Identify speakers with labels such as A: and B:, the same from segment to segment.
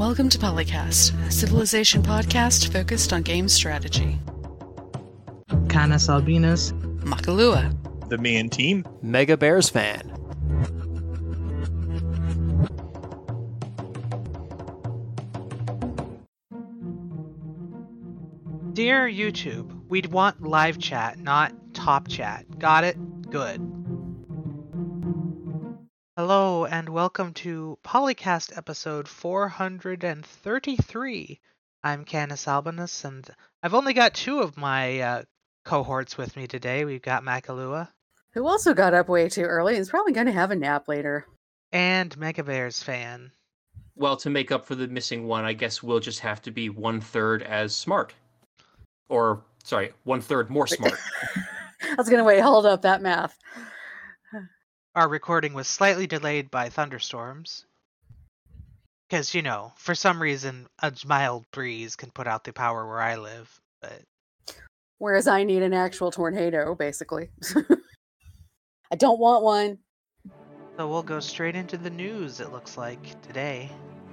A: Welcome to Polycast, a Civilization podcast focused on game strategy.
B: Canis Albinus,
A: Makalua,
C: the Man Team,
D: Mega Bears fan.
B: Dear YouTube, we'd want live chat, not top chat. Got it? Good. Hello and welcome to Polycast episode 433. I'm Canis Albinus and I've only got two of my cohorts with me today. We've got Makalua.
E: Who also got up way too early and is probably going to have a nap later.
B: And Mega Bears fan.
F: Well, to make up for the missing one, I guess we'll just have to be 1/3 as smart. Or, sorry, 1/3 more smart.
E: I was going to hold up that math.
B: Our recording was slightly delayed by thunderstorms. Because, for some reason, a mild breeze can put out the power where I live. But
E: whereas I need an actual tornado, basically. I don't want one.
B: So we'll go straight into the news, it looks like, today.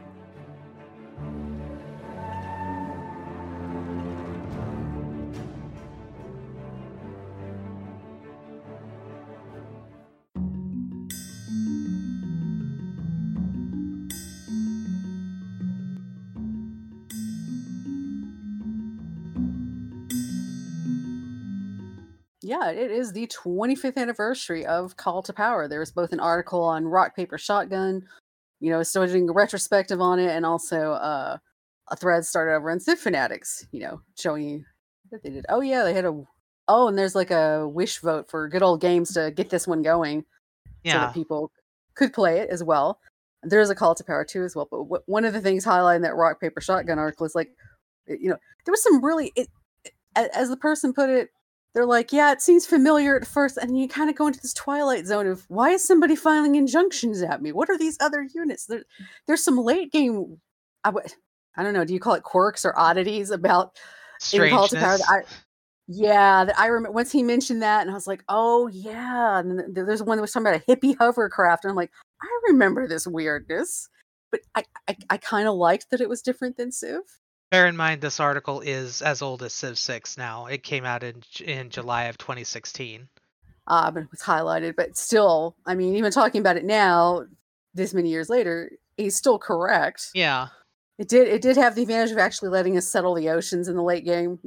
E: Yeah, it is the 25th anniversary of Call to Power. There was both an article on Rock, Paper, Shotgun, still doing a retrospective on it, and also a thread started over on Civ Fanatics, showing you that they did. Oh, yeah, they had and there's like a wish vote for good old games to get this one going.
B: Yeah.
E: So that people could play it as well. There's a Call to Power too as well. But one of the things highlighted in that Rock, Paper, Shotgun article is like, there was some really, as the person put it, they're like, yeah, it seems familiar at first, and you kind of go into this twilight zone of, why is somebody filing injunctions at me? What are these other units? There's some late game, I don't know, do you call it quirks or oddities about in Call to Power? That I remember once he mentioned that, and I was like, oh yeah. And then there's one that was talking about a hippie hovercraft, and I'm like, I remember this weirdness, but I kind of liked that it was different than Civ.
B: Bear in mind, this article is as old as Civ 6 now. It came out in July of 2016.
E: But it was highlighted. But still, I mean, even talking about it now, this many years later, he's still correct.
B: Yeah.
E: It did have the advantage of actually letting us settle the oceans in the late game,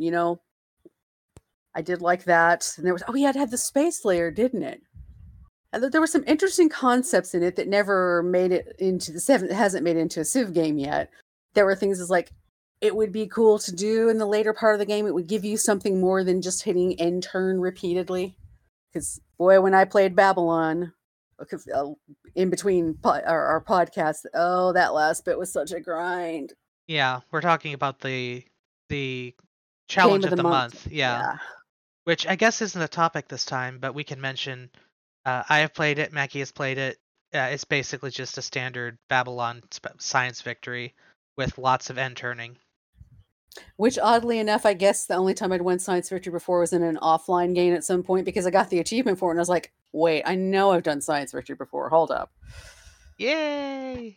E: I did like that. And there was, it had the space layer, didn't it? And there were some interesting concepts in it that never made it into the Civ. It hasn't made it into a Civ game yet. There were things as like, it would be cool to do in the later part of the game. It would give you something more than just hitting end turn repeatedly. Because, boy, when I played Babylon, in between our podcasts, that last bit was such a grind.
B: Yeah, we're talking about the challenge of the month. Yeah. Which I guess isn't a topic this time, but we can mention. I have played it. Mackie has played it. It's basically just a standard Babylon science victory with lots of end turning.
E: Which, oddly enough, I guess the only time I'd won Science Victory before was in an offline game at some point, because I got the achievement for it, and I was like, wait, I know I've done Science Victory before. Hold up.
B: Yay!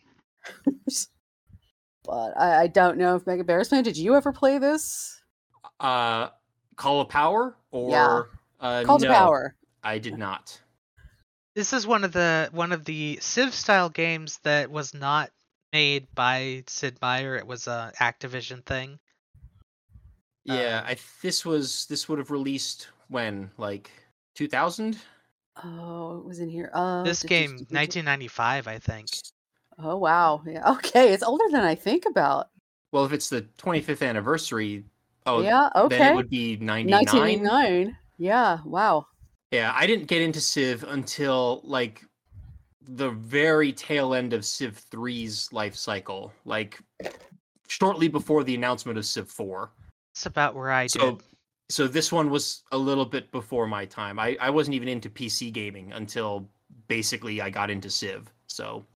E: But I don't know if Mega Bears fan, did you ever play this?
F: Call of Power? Or
E: Call to Power.
F: I did not.
B: This is one of the Civ-style games that was not made by Sid Meier. It was a Activision thing.
F: Yeah, this would have released when, like 2000?
E: Oh, it was in here.
B: This game, 1995, I think.
E: Oh wow! Yeah, okay, it's older than I think about.
F: Well, if it's the 25th anniversary,
E: yeah, okay,
F: then it would be 99.
E: 1989. Yeah, wow.
F: Yeah, I didn't get into Civ until like the very tail end of Civ 3's life cycle, like shortly before the announcement of Civ 4.
B: That's about where I did.
F: So this one was a little bit before my time. I wasn't even into PC gaming until basically I got into Civ. So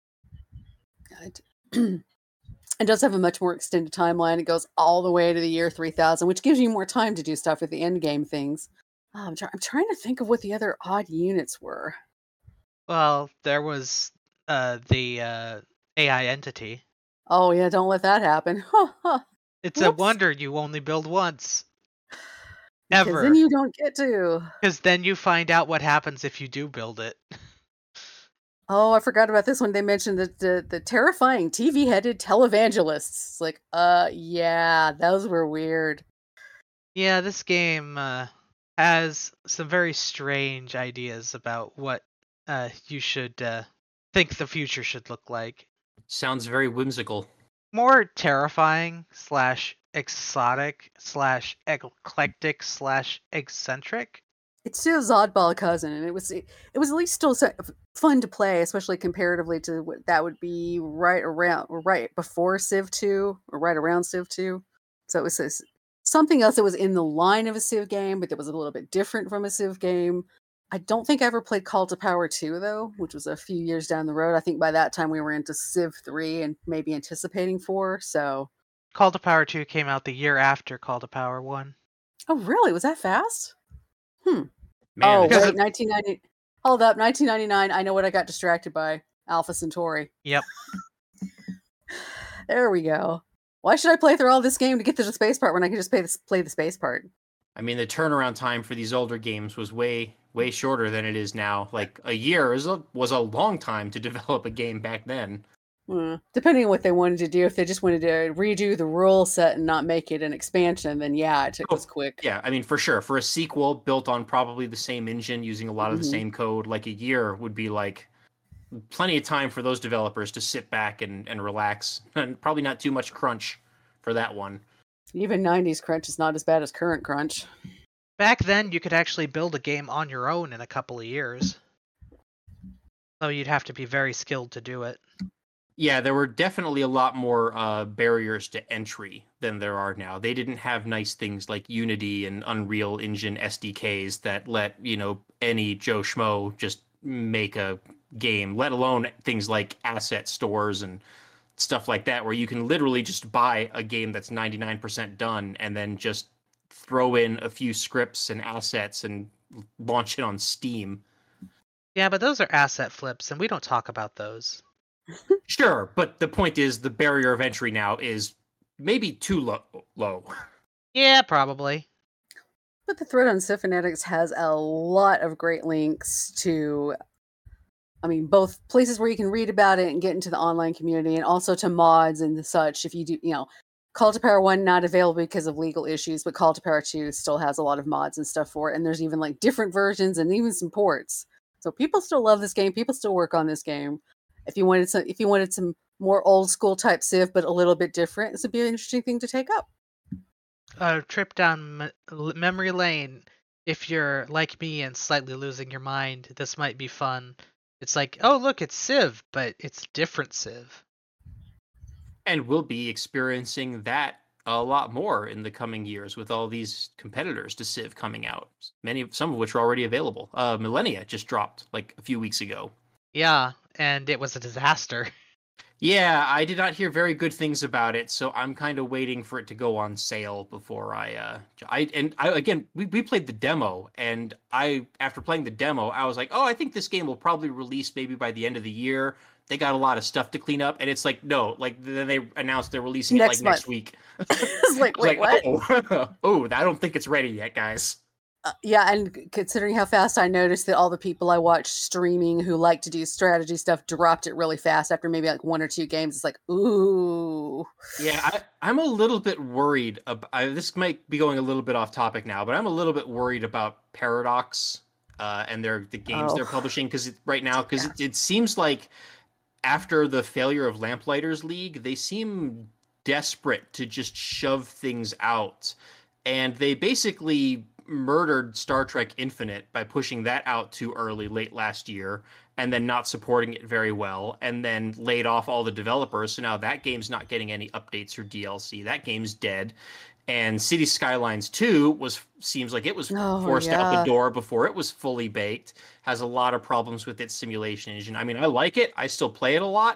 E: it does have a much more extended timeline. It goes all the way to the year 3000, which gives you more time to do stuff with the end game things. I'm trying to think of what the other odd units were.
B: Well, there was the AI entity.
E: Oh yeah, don't let that happen.
B: It's a wonder you only build once.
E: Because
B: Ever.
E: then you don't get to.
B: Because then you find out what happens if you do build it.
E: Oh, I forgot about this one. They mentioned the terrifying TV-headed televangelists. It's like, yeah, those were weird.
B: Yeah, this game has some very strange ideas about what you should think the future should look like.
F: Sounds very whimsical.
B: More terrifying / exotic / eclectic / eccentric.
E: It's Civ's oddball cousin, and it was at least still fun to play, especially comparatively to what that would be right before Civ 2 or right around Civ 2. So it was something else that was in the line of a Civ game, but that was a little bit different from a Civ game. I don't think I ever played Call to Power 2, though, which was a few years down the road. I think by that time we were into Civ 3 and maybe anticipating 4, so...
B: Call to Power 2 came out the year after Call to Power 1.
E: Oh, really? Was that fast?
F: Man,
E: oh, wait, 1990... Hold up, 1999, I know what I got distracted by. Alpha Centauri.
B: Yep.
E: There we go. Why should I play through all this game to get to the space part when I can just play the space part?
F: I mean, the turnaround time for these older games was way shorter than it is now. Like, a year was a long time to develop a game back then.
E: Depending on what they wanted to do. If they just wanted to redo the rule set and not make it an expansion, then yeah, it was quick.
F: Yeah, I mean, for sure. For a sequel built on probably the same engine, using a lot of the same code, like a year would be like plenty of time for those developers to sit back and relax. And probably not too much crunch for that one.
E: Even 90s crunch is not as bad as current crunch.
B: Back then, you could actually build a game on your own in a couple of years. Though you'd have to be very skilled to do it.
F: Yeah, there were definitely a lot more barriers to entry than there are now. They didn't have nice things like Unity and Unreal Engine SDKs that let, any Joe Schmo just make a game, let alone things like asset stores and stuff like that, where you can literally just buy a game that's 99% done and then just throw in a few scripts and assets and launch it on Steam.
B: Yeah, but those are asset flips, and we don't talk about those.
F: Sure, but the point is the barrier of entry now is maybe too low.
B: Yeah, probably.
E: But the thread on Civ-Fanatics has a lot of great links to, both places where you can read about it and get into the online community, and also to mods and such. If you do, Call to Power 1 not available because of legal issues, but Call to Power 2 still has a lot of mods and stuff for it, and there's even like different versions and even some ports. So people still love this game. People still work on this game. If you wanted some more old school type Civ, but a little bit different, this would be an interesting thing to take up.
B: A trip down memory lane. If you're like me and slightly losing your mind, this might be fun. It's like, oh look, it's Civ, but it's different Civ.
F: And we'll be experiencing that a lot more in the coming years with all these competitors to Civ coming out. Some of which are already available. Millennia just dropped like a few weeks ago.
B: Yeah, and it was a disaster.
F: Yeah, I did not hear very good things about it, so I'm kind of waiting for it to go on sale before we played the demo, and after playing the demo, I was like, oh, I think this game will probably release maybe by the end of the year. They got a lot of stuff to clean up, and it's like, no, like then they announced they're releasing it like next week.
E: It's like, wait, what?
F: Oh, I don't think it's ready yet, guys.
E: Yeah, and considering how fast I noticed that all the people I watch streaming who like to do strategy stuff dropped it really fast after maybe like 1 or 2 games, it's like, ooh.
F: Yeah, I'm a little bit worried. This might be going a little bit off topic now, but I'm a little bit worried about Paradox and the games they're publishing because it seems like after the failure of Lamplighters League, they seem desperate to just shove things out, and they basically murdered Star Trek Infinite by pushing that out too early late last year and then not supporting it very well and then laid off all the developers. So now that game's not getting any updates or DLC. That game's dead. And City Skylines 2 seems like it was forced out the door before it was fully baked. Has a lot of problems with its simulation engine. I mean, I like it. I still play it a lot.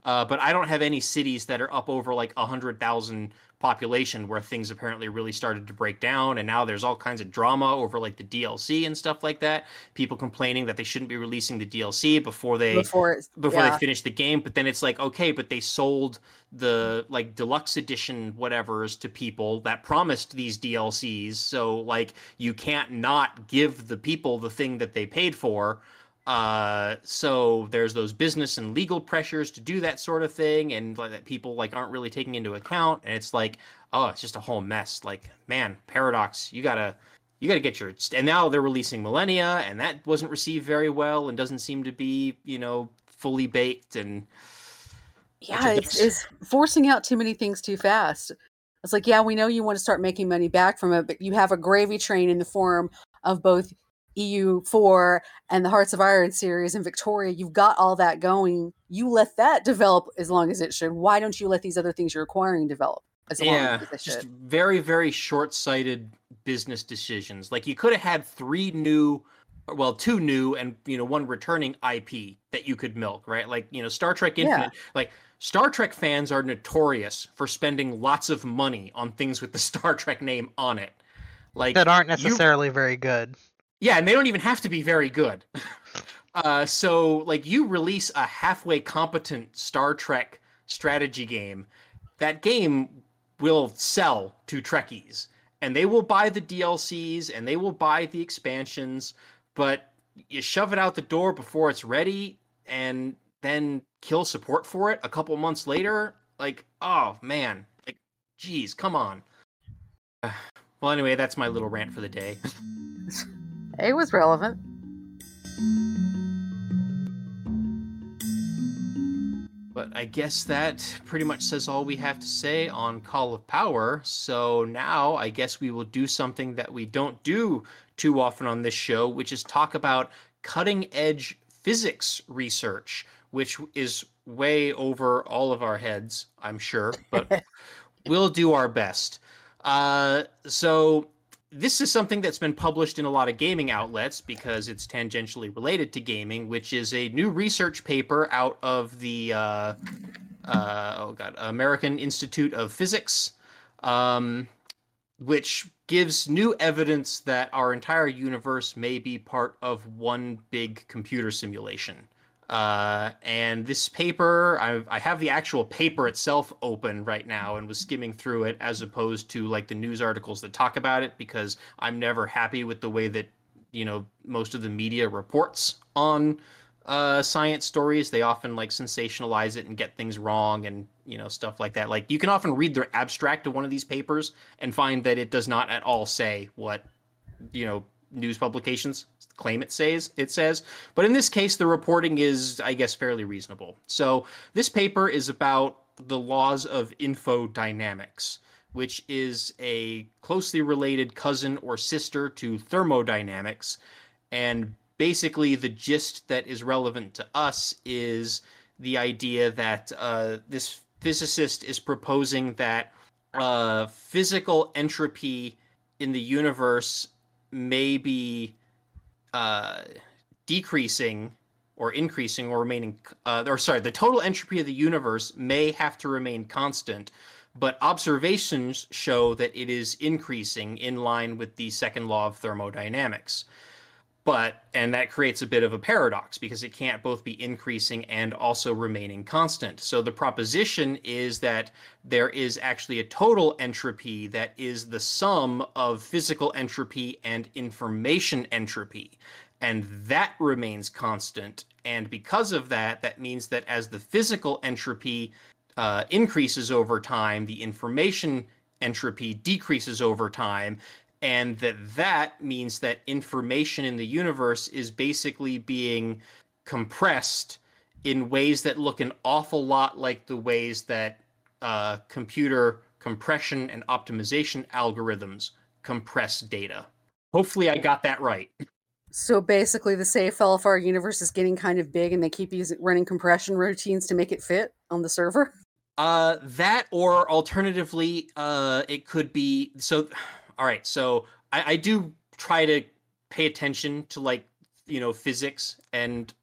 F: But I don't have any cities that are up over like 100,000 population where things apparently really started to break down, and now there's all kinds of drama over like the DLC and stuff like that. People complaining that they shouldn't be releasing the DLC before they finish the game. But then it's like, okay, but they sold the like deluxe edition whatevers to people that promised these DLCs, so like you can't not give the people the thing that they paid for. So there's those business and legal pressures to do that sort of thing, and like, that people like aren't really taking into account. And it's like, oh, it's just a whole mess. Like, man, Paradox, you gotta get your. And now they're releasing Millennia, and that wasn't received very well, and doesn't seem to be, fully baked. And
E: yeah, it's forcing out too many things too fast. It's like, yeah, we know you want to start making money back from it, but you have a gravy train in the form of both EU4 and the Hearts of Iron series and Victoria. You've got all that going. You let that develop as long as it should. Why don't you let these other things you're acquiring develop as long as they should?
F: Just very, very short-sighted business decisions. Like, you could have had two new and one returning IP that you could milk, right? Like, Star Trek Infinite. Like, Star Trek fans are notorious for spending lots of money on things with the Star Trek name on it, like
B: that aren't necessarily very good.
F: Yeah, and they don't even have to be very good. So, like, you release a halfway competent Star Trek strategy game, that game will sell to Trekkies, and they will buy the DLCs, and they will buy the expansions, but you shove it out the door before it's ready, and then kill support for it a couple months later. Like, oh, man. Like, geez, come on. Well, anyway, that's my little rant for the day.
E: It was relevant.
F: But I guess that pretty much says all we have to say on Call of Power. So now I guess we will do something that we don't do too often on this show, which is talk about cutting-edge physics research, which is way over all of our heads, I'm sure, but we'll do our best. So this is something that's been published in a lot of gaming outlets because it's tangentially related to gaming, which is a new research paper out of the American Institute of Physics, which gives new evidence that our entire universe may be part of one big computer simulation. And this paper, I have the actual paper itself open right now and was skimming through it as opposed to like the news articles that talk about it, because I'm never happy with the way that, most of the media reports on science stories. They often like sensationalize it and get things wrong and, stuff like that. Like, you can often read their abstract of one of these papers and find that it does not at all say what, news publications claim it says. But in this case, the reporting is, I guess, fairly reasonable. So this paper is about the laws of infodynamics, which is a closely related cousin or sister to thermodynamics. And basically the gist that is relevant to us is the idea that this physicist is proposing that physical entropy in the universe may be decreasing or increasing or remaining, the total entropy of the universe may have to remain constant, but observations show that it is increasing in line with the second law of thermodynamics. And that creates a bit of a paradox because it can't both be increasing and also remaining constant. So the proposition is that there is actually a total entropy that is the sum of physical entropy and information entropy. And that remains constant. And because of that, that means that as the physical entropy increases over time, the information entropy decreases over time. And that means that information in the universe is basically being compressed in ways that look an awful lot like the ways that computer compression and optimization algorithms compress data. Hopefully I got that right.
E: So basically the safe file for our universe is getting kind of big and they keep running compression routines to make it fit on the server?
F: That, or alternatively, it could be... So, all right, so I do try to pay attention to, like, physics and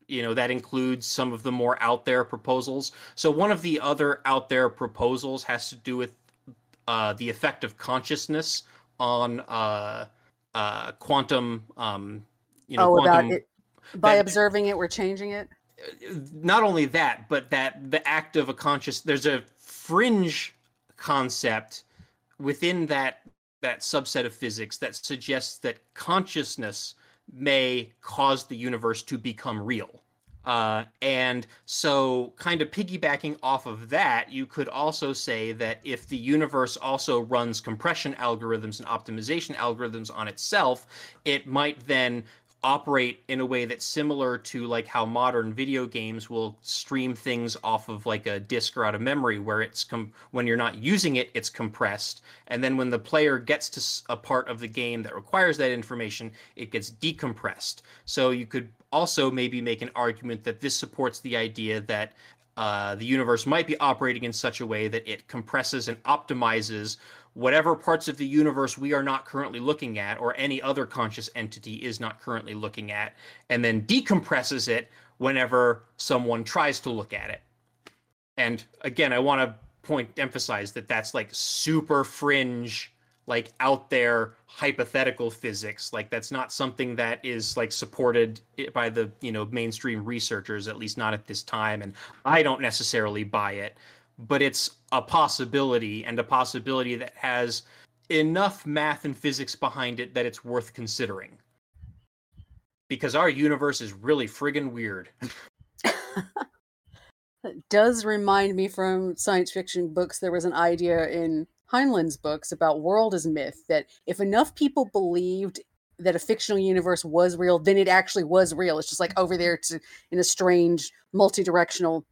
F: that includes some of the more out there proposals. So one of the other out there proposals has to do with the effect of consciousness on quantum.
E: About it by observing it, we're changing it.
F: Not only that, but that the act of there's a fringe concept within that subset of physics that suggests that consciousness may cause the universe to become real. And so kind of piggybacking off of that, you could also say that if the universe also runs compression algorithms and optimization algorithms on itself, it might then operate in a way that's similar to like how modern video games will stream things off of like a disk or out of memory, where it's when you're not using it, it's compressed, and then when the player gets to a part of the game that requires that information, it gets decompressed. So you could also maybe make an argument that this supports the idea that the universe might be operating in such a way that it compresses and optimizes whatever parts of the universe we are not currently looking at, or any other conscious entity is not currently looking at, and then decompresses it whenever someone tries to look at it. And again, I want to emphasize that that's like super fringe, like out there hypothetical physics. Like that's not something that is like supported by the mainstream researchers, at least not at this time, and I don't necessarily buy it. But it's a possibility, and a possibility that has enough math and physics behind it that it's worth considering. Because our universe is really friggin' weird.
E: It does remind me from science fiction books, there was an idea in Heinlein's books about world as myth, that if enough people believed that a fictional universe was real, then it actually was real. It's just like over there in a strange, multi-dimensional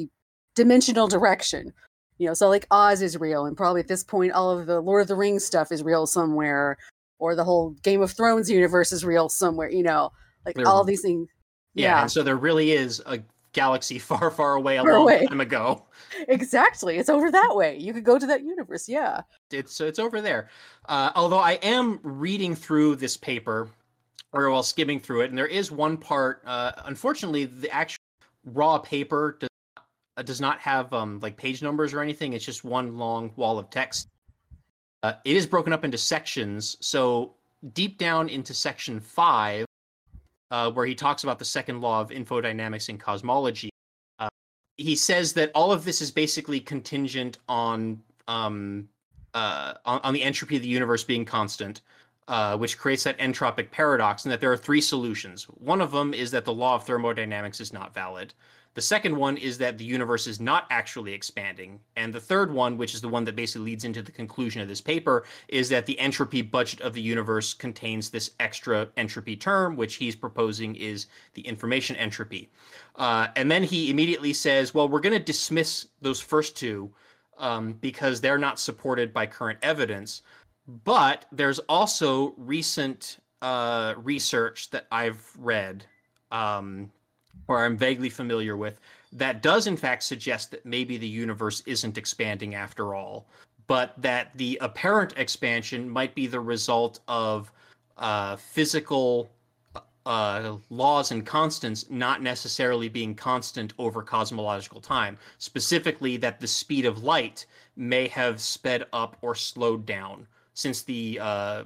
E: direction. So like Oz is real, and probably at this point all of the Lord of the Rings stuff is real somewhere, or the whole Game of Thrones universe is real somewhere, all these things.
F: Yeah, and so there really is a galaxy far, far away a long time ago.
E: Exactly. It's over that way. You could go to that universe, yeah.
F: It's over there. Although I am reading through this paper, or while skimming through it, and there is one part, unfortunately, the actual raw paper does not have like page numbers or anything. It's just one long wall of text. It is broken up into sections. So deep down into section 5, where he talks about the second law of infodynamics in cosmology, he says that all of this is basically contingent on the entropy of the universe being constant, which creates that entropic paradox, and that there are 3 solutions. One of them is that the law of thermodynamics is not valid. The second one is that the universe is not actually expanding. And the third one, which is the one that basically leads into the conclusion of this paper, is that the entropy budget of the universe contains this extra entropy term, which he's proposing is the information entropy. And then he immediately says, well, we're going to dismiss those first two because they're not supported by current evidence. But there's also recent research that I've read, or I'm vaguely familiar with, that does in fact suggest that maybe the universe isn't expanding after all, but that the apparent expansion might be the result of physical laws and constants not necessarily being constant over cosmological time. Specifically, that the speed of light may have sped up or slowed down since the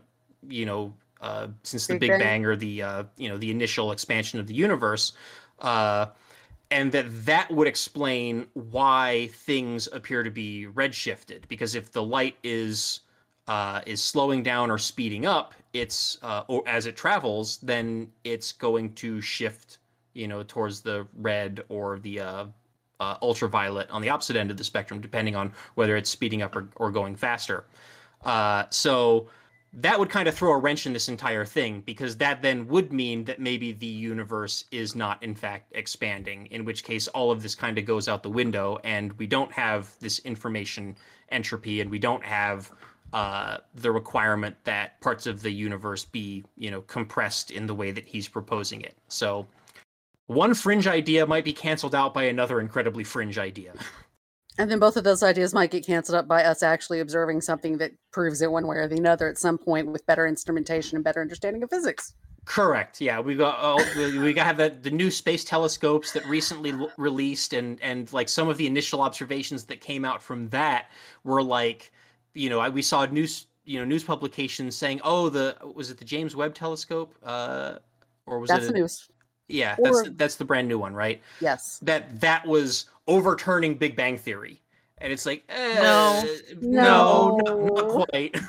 F: Big Bang, or the initial expansion of the universe. And that would explain why things appear to be redshifted, because if the light is slowing down or speeding up, it's or as it travels, then it's going to shift, towards the red or the ultraviolet on the opposite end of the spectrum, depending on whether it's speeding up or going faster. So that would kind of throw a wrench in this entire thing, because that then would mean that maybe the universe is not in fact expanding, in which case all of this kind of goes out the window, and we don't have this information entropy, and we don't have the requirement that parts of the universe be, compressed in the way that he's proposing it. So one fringe idea might be canceled out by another incredibly fringe idea.
E: And then both of those ideas might get canceled up by us actually observing something that proves it one way or the other at some point with better instrumentation and better understanding of physics.
F: Correct. Yeah, we got have the new space telescopes that recently released, and like some of the initial observations that came out from that were like, we saw news publications saying, oh, was it the James Webb Telescope, or was
E: that's
F: it
E: news?
F: Yeah, that's the brand new one, right?
E: Yes.
F: That was overturning Big Bang Theory, and it's like,
B: no,
F: not quite.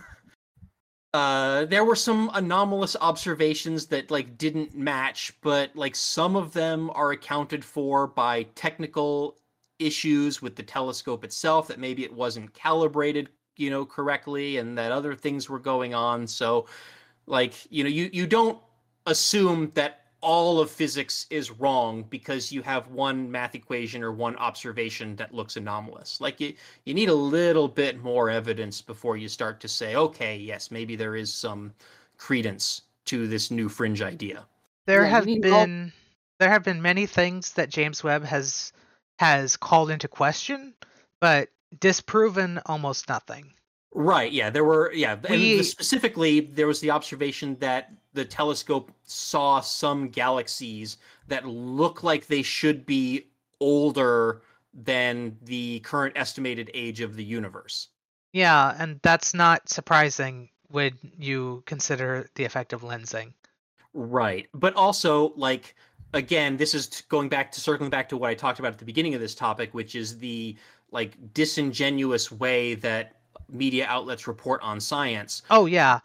F: There were some anomalous observations that like didn't match, but like some of them are accounted for by technical issues with the telescope itself, that maybe it wasn't calibrated, correctly, and that other things were going on. So like, you don't assume that all of physics is wrong because you have one math equation or one observation that looks anomalous. Like you need a little bit more evidence before you start to say, okay, yes, maybe there is some credence to this new fringe idea.
B: There have been many things that James Webb has called into question, but disproven almost nothing.
F: Right, yeah, specifically there was the observation that the telescope saw some galaxies that look like they should be older than the current estimated age of the universe.
B: Yeah, and that's not surprising when you consider the effect of lensing.
F: Right, but also, like, again, this is circling back to what I talked about at the beginning of this topic, which is the like disingenuous way that media outlets report on science.
B: Oh yeah,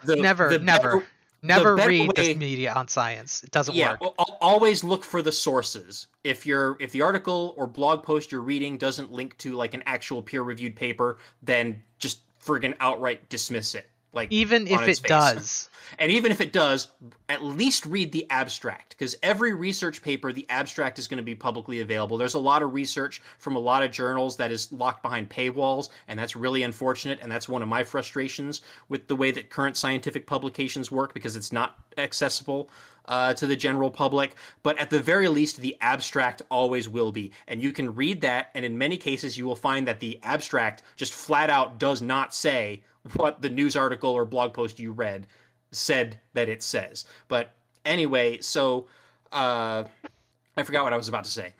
B: never read this media on science. It doesn't work.
F: Always look for the sources. If the article or blog post you're reading doesn't link to like an actual peer-reviewed paper, then just friggin' outright dismiss it. Like,
B: even if it does.
F: And even if it does, at least read the abstract, because every research paper, the abstract is going to be publicly available. There's a lot of research from a lot of journals that is locked behind paywalls, and that's really unfortunate, and that's one of my frustrations with the way that current scientific publications work, because it's not accessible to the general public. But at the very least, the abstract always will be. And you can read that, and in many cases, you will find that the abstract just flat out does not say what the news article or blog post you read said that it says. But anyway, so I forgot what I was about to say.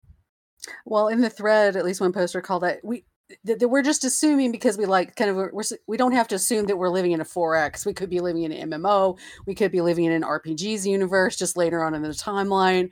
E: Well, in the thread, at least one poster called that we're just assuming, because we like kind of we don't have to assume that we're living in a 4X. We could be living in an MMO. We could be living in an RPG's universe just later on in the timeline.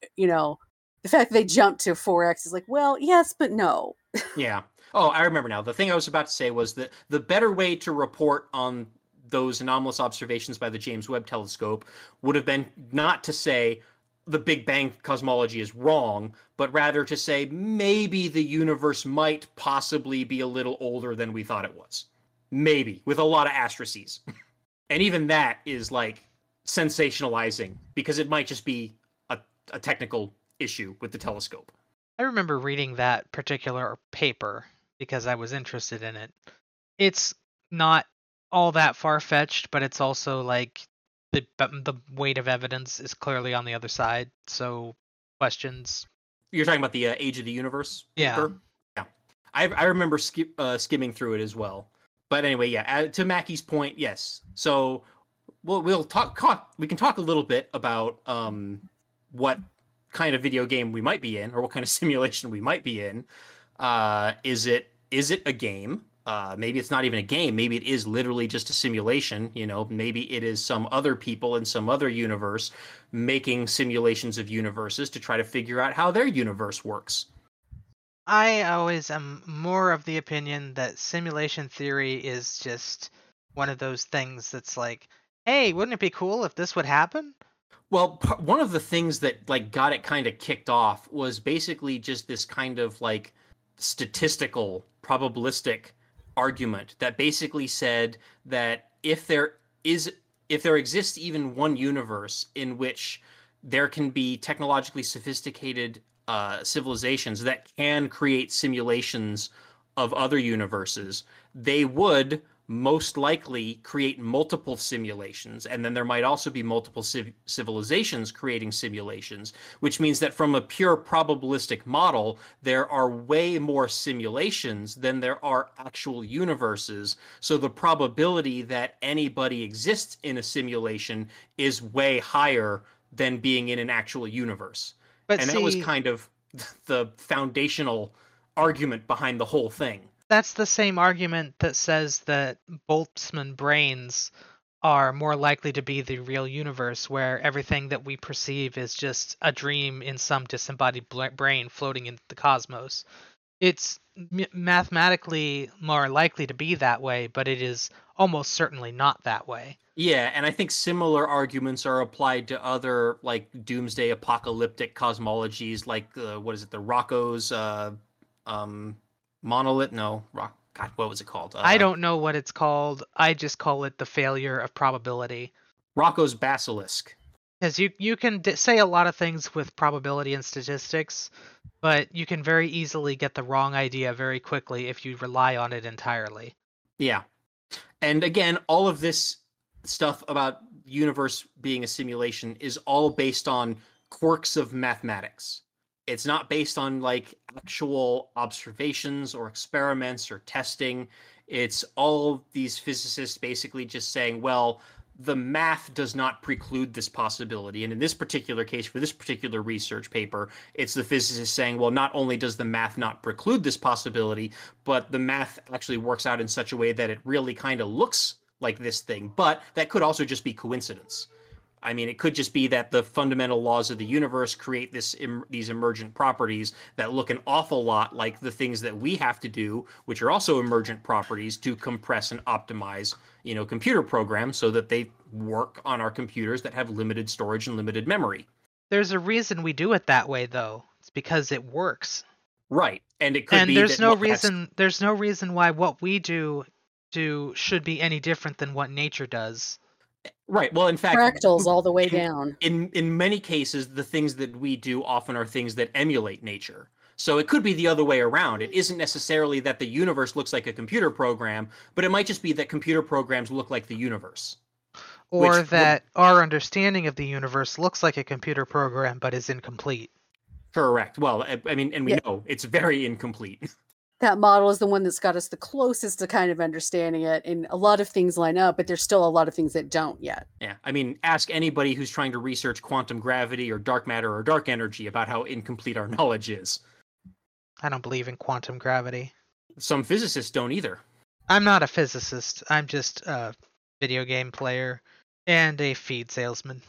E: The fact that they jumped to 4X is like, well, yes, but no.
F: Yeah. Oh, I remember now. The thing I was about to say was that the better way to report on those anomalous observations by the James Webb Telescope would have been not to say the Big Bang cosmology is wrong, but rather to say maybe the universe might possibly be a little older than we thought it was. Maybe, with a lot of asterisks. And even that is like sensationalizing, because it might just be a technical issue with the telescope.
B: I remember reading that particular paper because I was interested in it. It's not all that far-fetched, but it's also like the weight of evidence is clearly on the other side, so questions.
F: You're talking about the Age of the Universe
B: paper?
F: Yeah. I remember skimming through it as well. But anyway, yeah, to Mackie's point, yes. So we'll talk. We can talk a little bit about what kind of video game we might be in, or what kind of simulation we might be in. Is it a game? Maybe it's not even a game. Maybe it is literally just a simulation. Maybe it is some other people in some other universe making simulations of universes to try to figure out how their universe works.
B: I always am more of the opinion that simulation theory is just one of those things that's like, hey, wouldn't it be cool if this would happen?
F: Well, one of the things that like got it kind of kicked off was basically just this kind of like statistical, probabilistic argument that basically said that if there exists even one universe in which there can be technologically sophisticated civilizations that can create simulations of other universes, they would most likely create multiple simulations, and then there might also be multiple civilizations creating simulations, which means that from a pure probabilistic model, there are way more simulations than there are actual universes. So the probability that anybody exists in a simulation is way higher than being in an actual universe. And that was kind of the foundational argument behind the whole thing.
B: That's the same argument that says that Boltzmann brains are more likely to be the real universe, where everything that we perceive is just a dream in some disembodied brain floating in the cosmos. It's mathematically more likely to be that way, but it is almost certainly not that way.
F: Yeah, and I think similar arguments are applied to other like doomsday apocalyptic cosmologies, like what is it, the Rocco's monolith? No, God, what was it called?
B: I don't know what it's called. I just call it the failure of probability.
F: Rocco's basilisk.
B: Because you can say a lot of things with probability and statistics, but you can very easily get the wrong idea very quickly if you rely on it entirely.
F: Yeah. And again, all of this stuff about universe being a simulation is all based on quirks of mathematics. It's not based on like actual observations or experiments or testing. It's all these physicists basically just saying, well, the math does not preclude this possibility. And in this particular case, for this particular research paper, it's the physicists saying, well, not only does the math not preclude this possibility, but the math actually works out in such a way that it really kind of looks like this thing. But that could also just be coincidence. I mean, it could just be that the fundamental laws of the universe create these emergent properties that look an awful lot like the things that we have to do, which are also emergent properties to compress and optimize, computer programs so that they work on our computers that have limited storage and limited memory.
B: There's a reason we do it that way, though. It's because it works.
F: Right, and it could
B: and
F: be.
B: There's no reason why what we do should be any different than what nature does.
F: Right. Well, in fact,
E: fractals all the way down.
F: In many cases, the things that we do often are things that emulate nature. So it could be the other way around. It isn't necessarily that the universe looks like a computer program, but it might just be that computer programs look like the universe.
B: Or that our understanding of the universe looks like a computer program, but is incomplete.
F: Correct. Well, I mean, and we know it's very incomplete.
E: That model is the one that's got us the closest to kind of understanding it, and a lot of things line up, but there's still a lot of things that don't yet.
F: Yeah, I mean, ask anybody who's trying to research quantum gravity or dark matter or dark energy about how incomplete our knowledge is.
B: I don't believe in quantum gravity.
F: Some physicists don't either.
B: I'm not a physicist. I'm just a video game player and a feed salesman.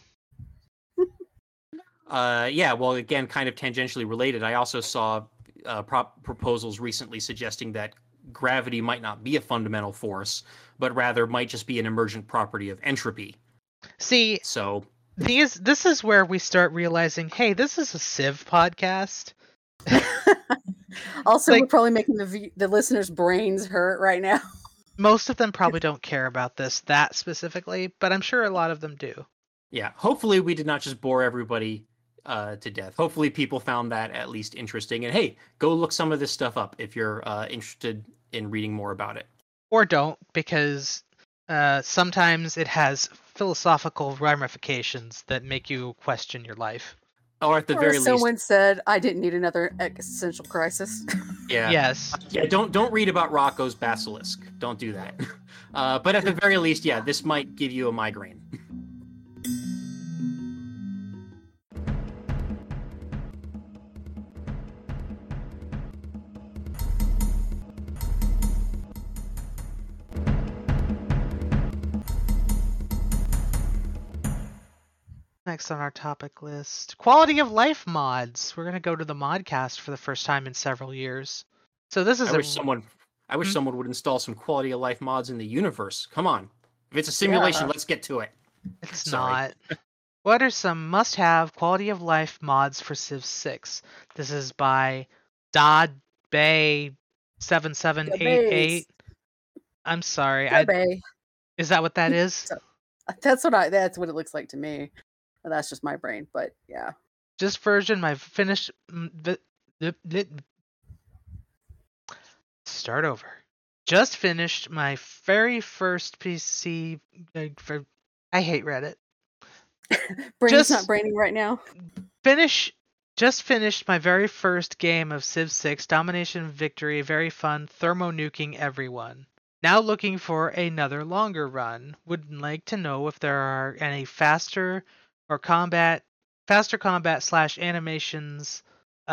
F: Yeah, well, again, kind of tangentially related, I also saw proposals recently suggesting that gravity might not be a fundamental force, but rather might just be an emergent property of entropy.
B: See,
F: so
B: this is where we start realizing, hey, this is a Civ podcast.
E: Also, we're probably making the listeners' brains hurt right now.
B: Most of them probably don't care about that specifically, but I'm sure a lot of them do.
F: Yeah, hopefully we did not just bore everybody to death. Hopefully people found that at least interesting. And hey, go look some of this stuff up if you're interested in reading more about it.
B: Or don't, because sometimes it has philosophical ramifications that make you question your life.
F: Or at the very least,
E: someone said, I didn't need another existential crisis.
F: Yeah.
B: Yes.
F: Yeah, don't read about Rocco's basilisk. Don't do that. But at the very least, yeah, this might give you a migraine.
B: Next on our topic list, quality of life mods. We're going to go to the Modcast for the first time in several years. So this is
F: I wish someone would install some quality of life mods in the universe. Come on. If it's a simulation, let's get to it.
B: It's not. What are some must-have quality of life mods for Civ 6? This is by Dod Bay 7788. I'm sorry. Is that what that is?
E: That's what it looks like to me. That's just my brain, but yeah.
B: Just version my finished. Start over. just finished my very first PC. I hate Reddit.
E: Brain's not braining right now.
B: Just finished my very first game of Civ 6, Domination Victory, very fun, thermo-nuking everyone. Now looking for another longer run. Would like to know if there are any faster combat / animations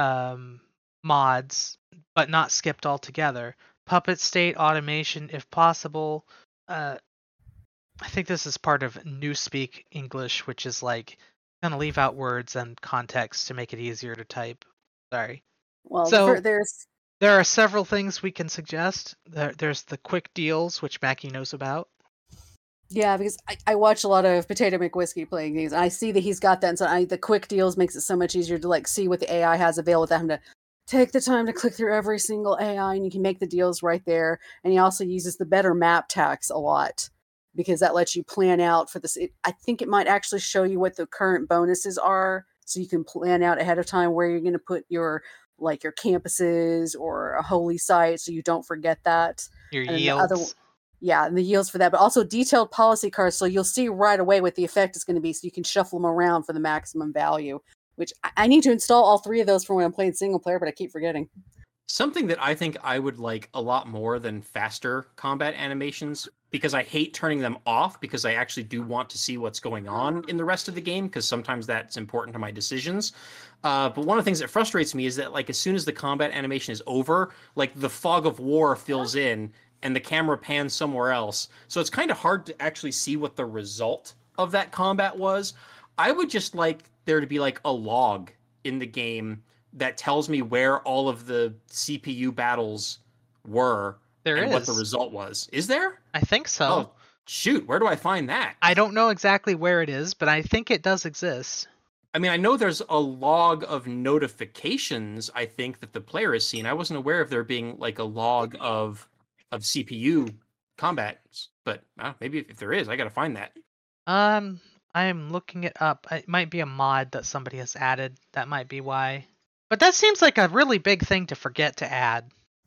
B: mods, but not skipped altogether. Puppet state automation if possible. I think this is part of Newspeak English, which is like kind of leave out words and context to make it easier to type. Sorry.
E: Well, so
B: there are several things we can suggest. There's the quick deals, which Mackie knows about.
E: Yeah, because I watch a lot of Potato McWhiskey playing these. I see that he's got that, and so the quick deals makes it so much easier to like see what the AI has available without having to take the time to click through every single AI, and you can make the deals right there. And he also uses the better map tax a lot, because that lets you plan out for this. I think it might actually show you what the current bonuses are, so you can plan out ahead of time where you're going to put your campuses or a holy site, so you don't forget that.
B: Your yields.
E: And the yields for that, but also detailed policy cards, so you'll see right away what the effect is going to be, so you can shuffle them around for the maximum value, which I need to install all 3 of those for when I'm playing single player, but I keep forgetting.
F: Something that I think I would like a lot more than faster combat animations, because I hate turning them off, because I actually do want to see what's going on in the rest of the game, because sometimes that's important to my decisions. But one of the things that frustrates me is that, like, as soon as the combat animation is over, like, the fog of war fills in and the camera pans somewhere else. So it's kind of hard to actually see what the result of that combat was. I would just like there to be like a log in the game that tells me where all of the CPU battles were what the result was. Is there?
B: I think so.
F: Oh, shoot. Where do I find that?
B: I don't know exactly where it is, but I think it does exist.
F: I mean, I know there's a log of notifications, I think, that the player has seen. I wasn't aware of there being like a log of CPU combat, but maybe if there is, I gotta find that.
B: I'm looking it up. It might be a mod that somebody has added. That might be why. But that seems like a really big thing to forget to add.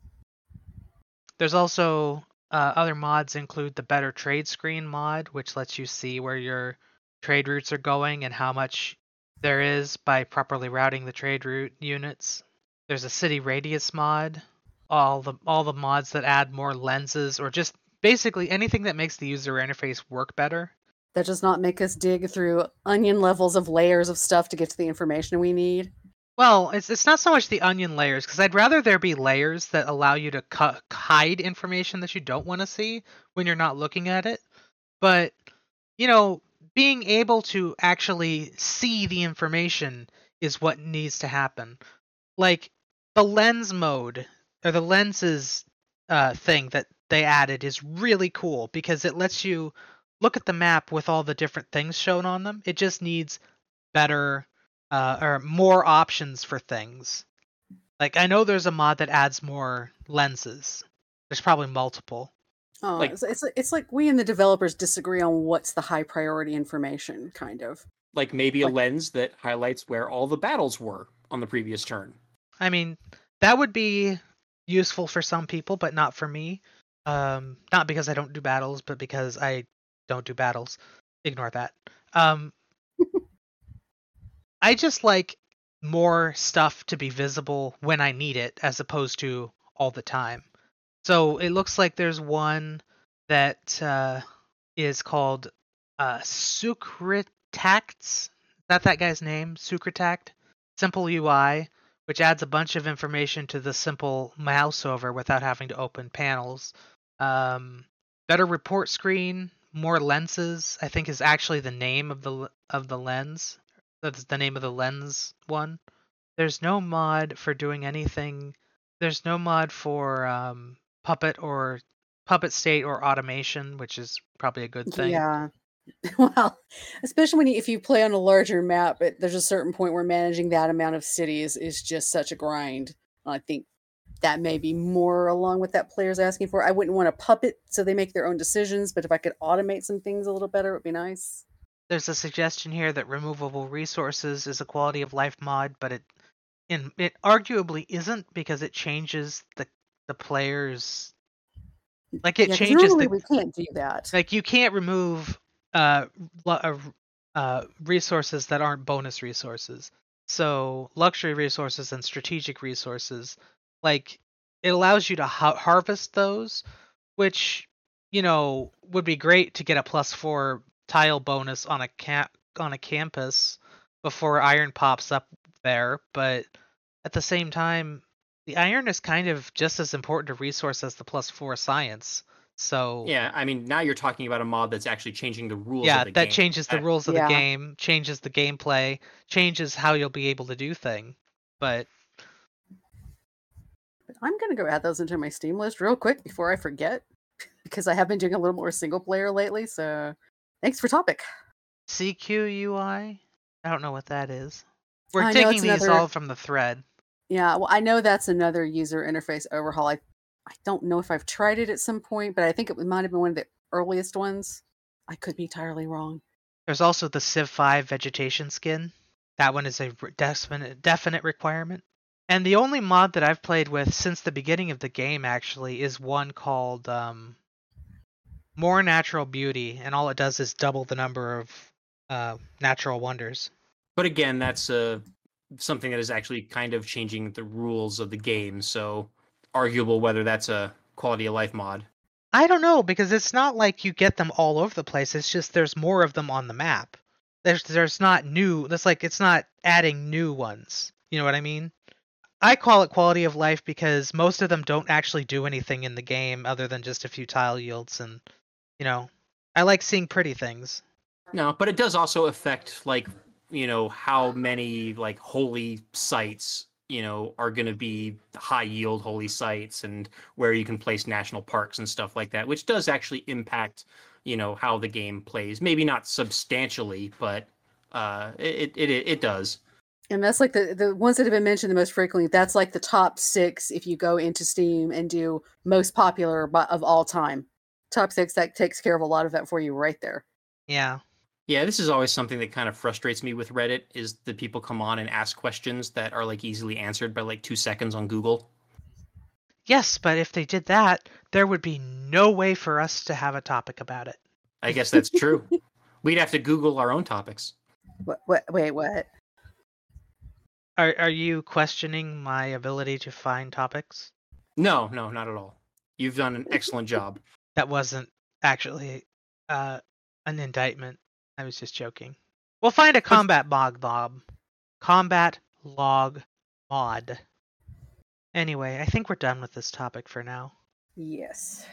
B: There's also other mods include the Better Trade Screen mod, which lets you see where your trade routes are going and how much there is by properly routing the trade route units. There's a City Radius mod. All the mods that add more lenses, or just basically anything that makes the user interface work better.
E: That does not make us dig through onion levels of layers of stuff to get to the information we need.
B: Well, it's not so much the onion layers, because I'd rather there be layers that allow you to hide information that you don't want to see when you're not looking at it. But, being able to actually see the information is what needs to happen. Like, the lens mode, or the lenses thing that they added is really cool, because it lets you look at the map with all the different things shown on them. It just needs better or more options for things. Like, I know there's a mod that adds more lenses. There's probably multiple.
E: Oh, it's like we and the developers disagree on what's the high priority information, kind of.
F: Like maybe a lens that highlights where all the battles were on the previous turn.
B: I mean, that would be useful for some people, but not for me. Not because I don't do battles, but because I don't do battles. Ignore that. I just like more stuff to be visible when I need it, as opposed to all the time. So it looks like there's one that is called Sucritact. Is that guy's name? Sucritact? Simple UI, which adds a bunch of information to the simple mouse over without having to open panels. Better report screen, more lenses, I think is actually the name of the lens. That's the name of the lens one. There's no mod for doing anything. There's no mod for puppet state or automation, which is probably a good thing.
E: Yeah. Well, especially if you play on a larger map, there's a certain point where managing that amount of cities is just such a grind. I think that may be more along what that player's asking for. I wouldn't want a puppet so they make their own decisions, but if I could automate some things a little better, it would be nice.
B: There's a suggestion here that removable resources is a quality of life mod, but it arguably isn't, because it changes the player's Like it changes.
E: Normally we can't do that.
B: Like you can't remove resources that aren't bonus resources. So luxury resources and strategic resources, like it allows you to harvest those, which would be great to get a +4 tile bonus on a campus before iron pops up there. But at the same time, the iron is kind of just as important a resource as the +4 science. So
F: yeah, I mean, now you're talking about a mod that's actually changing the rules.
B: Yeah,
F: of the
B: that
F: game.
B: changes the rules of the game, changes the gameplay, changes how you'll be able to do things. But
E: I'm gonna go add those into my Steam list real quick before I forget, because I have been doing a little more single player lately. So thanks for topic.
B: CQUI? I don't know what that is. We're taking these all from the thread.
E: Yeah, well, I know that's another user interface overhaul. I don't know if I've tried it at some point, but I think it might have been one of the earliest ones. I could be entirely wrong.
B: There's also the Civ 5 vegetation skin. That one is a definite requirement. And the only mod that I've played with since the beginning of the game, actually, is one called More Natural Beauty, and all it does is double the number of natural wonders.
F: But again, that's something that is actually kind of changing the rules of the game, so arguable whether that's a quality of life mod.
B: I don't know, because it's not like you get them all over the place. It's just there's more of them on the map. There's not new. That's like it's not adding new ones. You know what I mean? I call it quality of life because most of them don't actually do anything in the game other than just a few tile yields, and I like seeing pretty things.
F: No, but it does also affect how many holy sites are going to be high yield holy sites, and where you can place national parks and stuff like that, which does actually impact how the game plays. Maybe not substantially, but it does.
E: And that's like the ones that have been mentioned the most frequently. That's like the top 6 if you go into Steam and do most popular of all time. Top 6, that takes care of a lot of that for you right there.
B: Yeah.
F: Yeah, this is always something that kind of frustrates me with Reddit, is that people come on and ask questions that are easily answered by 2 seconds on Google.
B: Yes, but if they did that, there would be no way for us to have a topic about it.
F: I guess that's true. We'd have to Google our own topics.
E: Wait, what?
B: Are you questioning my ability to find topics?
F: No, not at all. You've done an excellent job.
B: That wasn't actually an indictment. I was just joking. We'll find a combat log mod. Anyway, I think we're done with this topic for now.
E: Yes.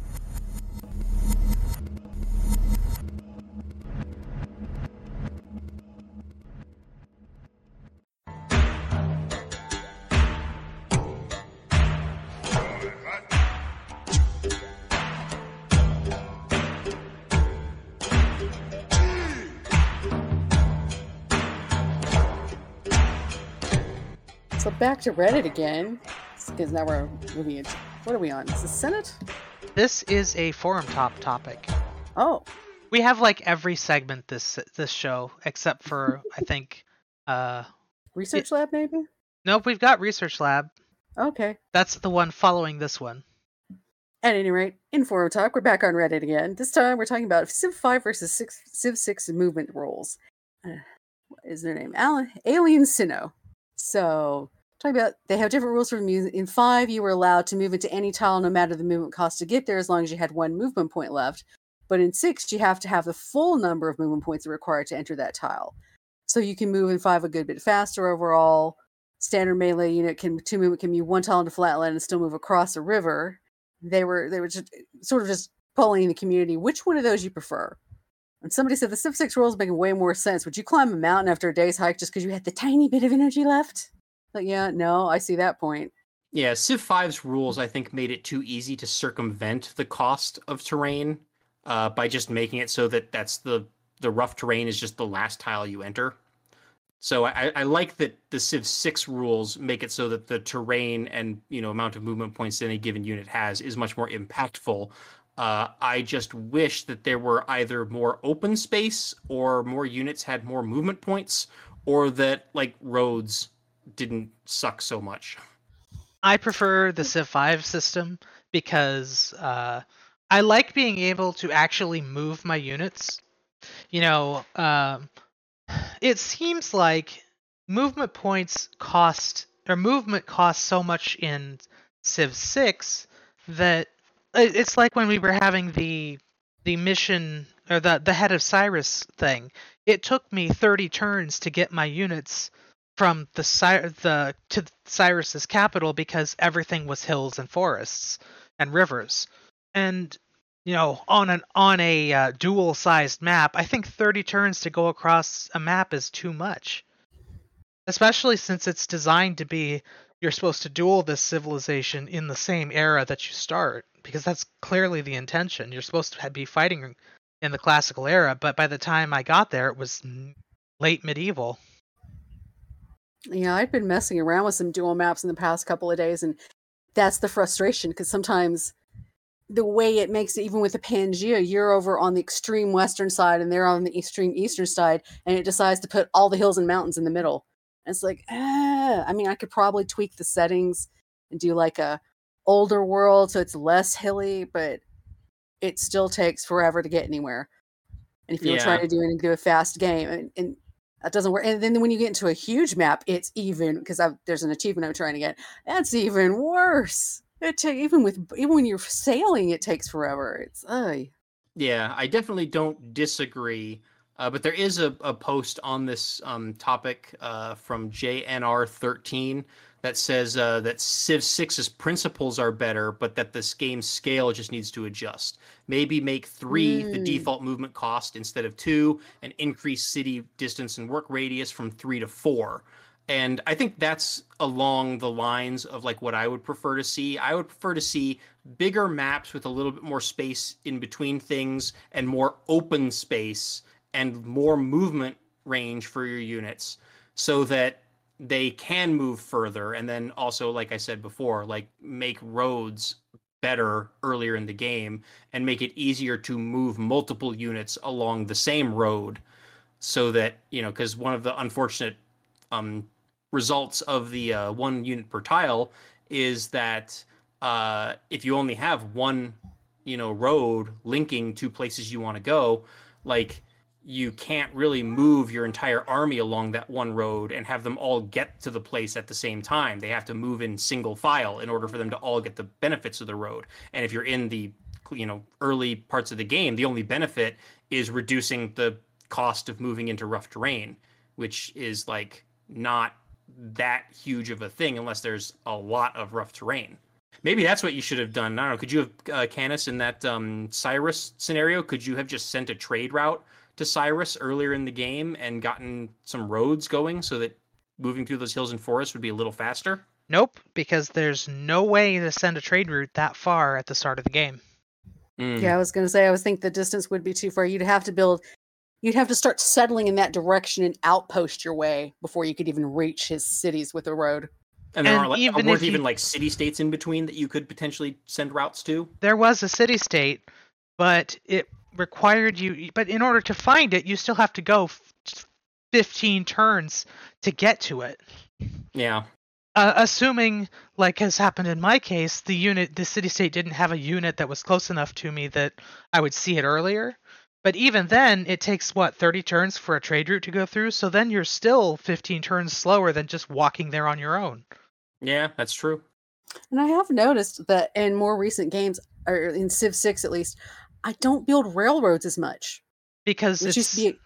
E: So back to Reddit again, because now we're moving into, what are we on? Is the Senate?
B: This is a forum topic.
E: Oh.
B: We have every segment this show, except for, I think...
E: Research Lab, maybe?
B: Nope, we've got Research Lab.
E: Okay.
B: That's the one following this one.
E: At any rate, in Forum Talk, we're back on Reddit again. This time we're talking about Civ 5 versus Civ 6 movement rules. What is their name? Alien Sinnoh. So, talking about, they have different rules for movement. In 5, you were allowed to move into any tile no matter the movement cost to get there, as long as you had 1 movement point left. But in 6, you have to have the full number of movement points required to enter that tile. So you can move in 5 a good bit faster overall. Standard melee unit can move 1 tile into flatland and still move across a river. They were just sort of just polling the community which one of those you prefer. And somebody said the Civ 6 rules make way more sense. Would you climb a mountain after a day's hike just because you had the tiny bit of energy left? Like, yeah, no, I see that point.
F: Yeah, Civ 5's rules, I think, made it too easy to circumvent the cost of terrain by just making it so that that's the rough terrain is just the last tile you enter. So I like that the Civ 6 rules make it so that the terrain and amount of movement points that any given unit has is much more impactful. I just wish that there were either more open space or more units had more movement points, or that roads didn't suck so much.
B: I prefer the Civ 5 system because I like being able to actually move my units. It seems like movement costs so much in Civ 6 that it's like when we were having the mission or the Head of Cyrus thing. It took me 30 turns to get my units from to Cyrus's capital because everything was hills and forests and rivers. And on a dual-sized map, I think 30 turns to go across a map is too much. Especially since it's designed to be you're supposed to duel this civilization in the same era that you start, because that's clearly the intention. You're supposed to be fighting in the classical era, but by the time I got there, it was late medieval.
E: Yeah, I've been messing around with some dual maps in the past couple of days, and that's the frustration, because sometimes the way it makes it, even with the Pangea, you're over on the extreme western side and they're on the extreme eastern side, and it decides to put all the hills and mountains in the middle. And it's like, I mean, I could probably tweak the settings and do like a older world so it's less hilly, but it still takes forever to get anywhere. And if you're trying to do a fast game, and that doesn't work. And then when you get into a huge map, it's even, because there's an achievement I'm trying to get. That's even worse. Even when you're sailing, it takes forever. It's
F: Yeah, I definitely don't disagree. But there is a post on this topic from JNR13 that says that Civ 6's principles are better, but that this game's scale just needs to adjust. Maybe make 3 the default movement cost instead of 2, and increase city distance and work radius from 3 to 4. And I think that's along the lines of like what I would prefer to see. I would prefer to see bigger maps with a little bit more space in between things and more open space and more movement range for your units so that they can move further. And then also, like I said before, like make roads better earlier in the game and make it easier to move multiple units along the same road so that, because one of the unfortunate results of the 1 unit per tile is that if you only have one, road linking to places you want to go, like you can't really move your entire army along that one road and have them all get to the place at the same time. They have to move in single file in order for them to all get the benefits of the road. And if you're in the, early parts of the game, the only benefit is reducing the cost of moving into rough terrain, which is like not that huge of a thing unless there's a lot of rough terrain. Maybe that's what you should have done. I don't know. Could you have, Canis, in that Cyrus scenario, could you have just sent a trade route to Cyrus earlier in the game and gotten some roads going so that moving through those hills and forests would be a little faster?
B: Nope, because there's no way to send a trade route that far at the start of the game.
E: Yeah, I was going to say, I think the distance would be too far. You'd have to start settling in that direction and outpost your way before you could even reach his cities with a road.
F: And there weren't even like city-states in between that you could potentially send routes to?
B: There was a city-state, but it required you... But in order to find it, you still have to go 15 turns to get to it.
F: Yeah.
B: Assuming, like has happened in my case, the city-state didn't have a unit that was close enough to me that I would see it earlier. But even then, it takes, 30 turns for a trade route to go through, so then you're still 15 turns slower than just walking there on your own.
F: Yeah, that's true.
E: And I have noticed that in more recent games, or in Civ 6 at least, I don't build railroads as much.
B: Because it used to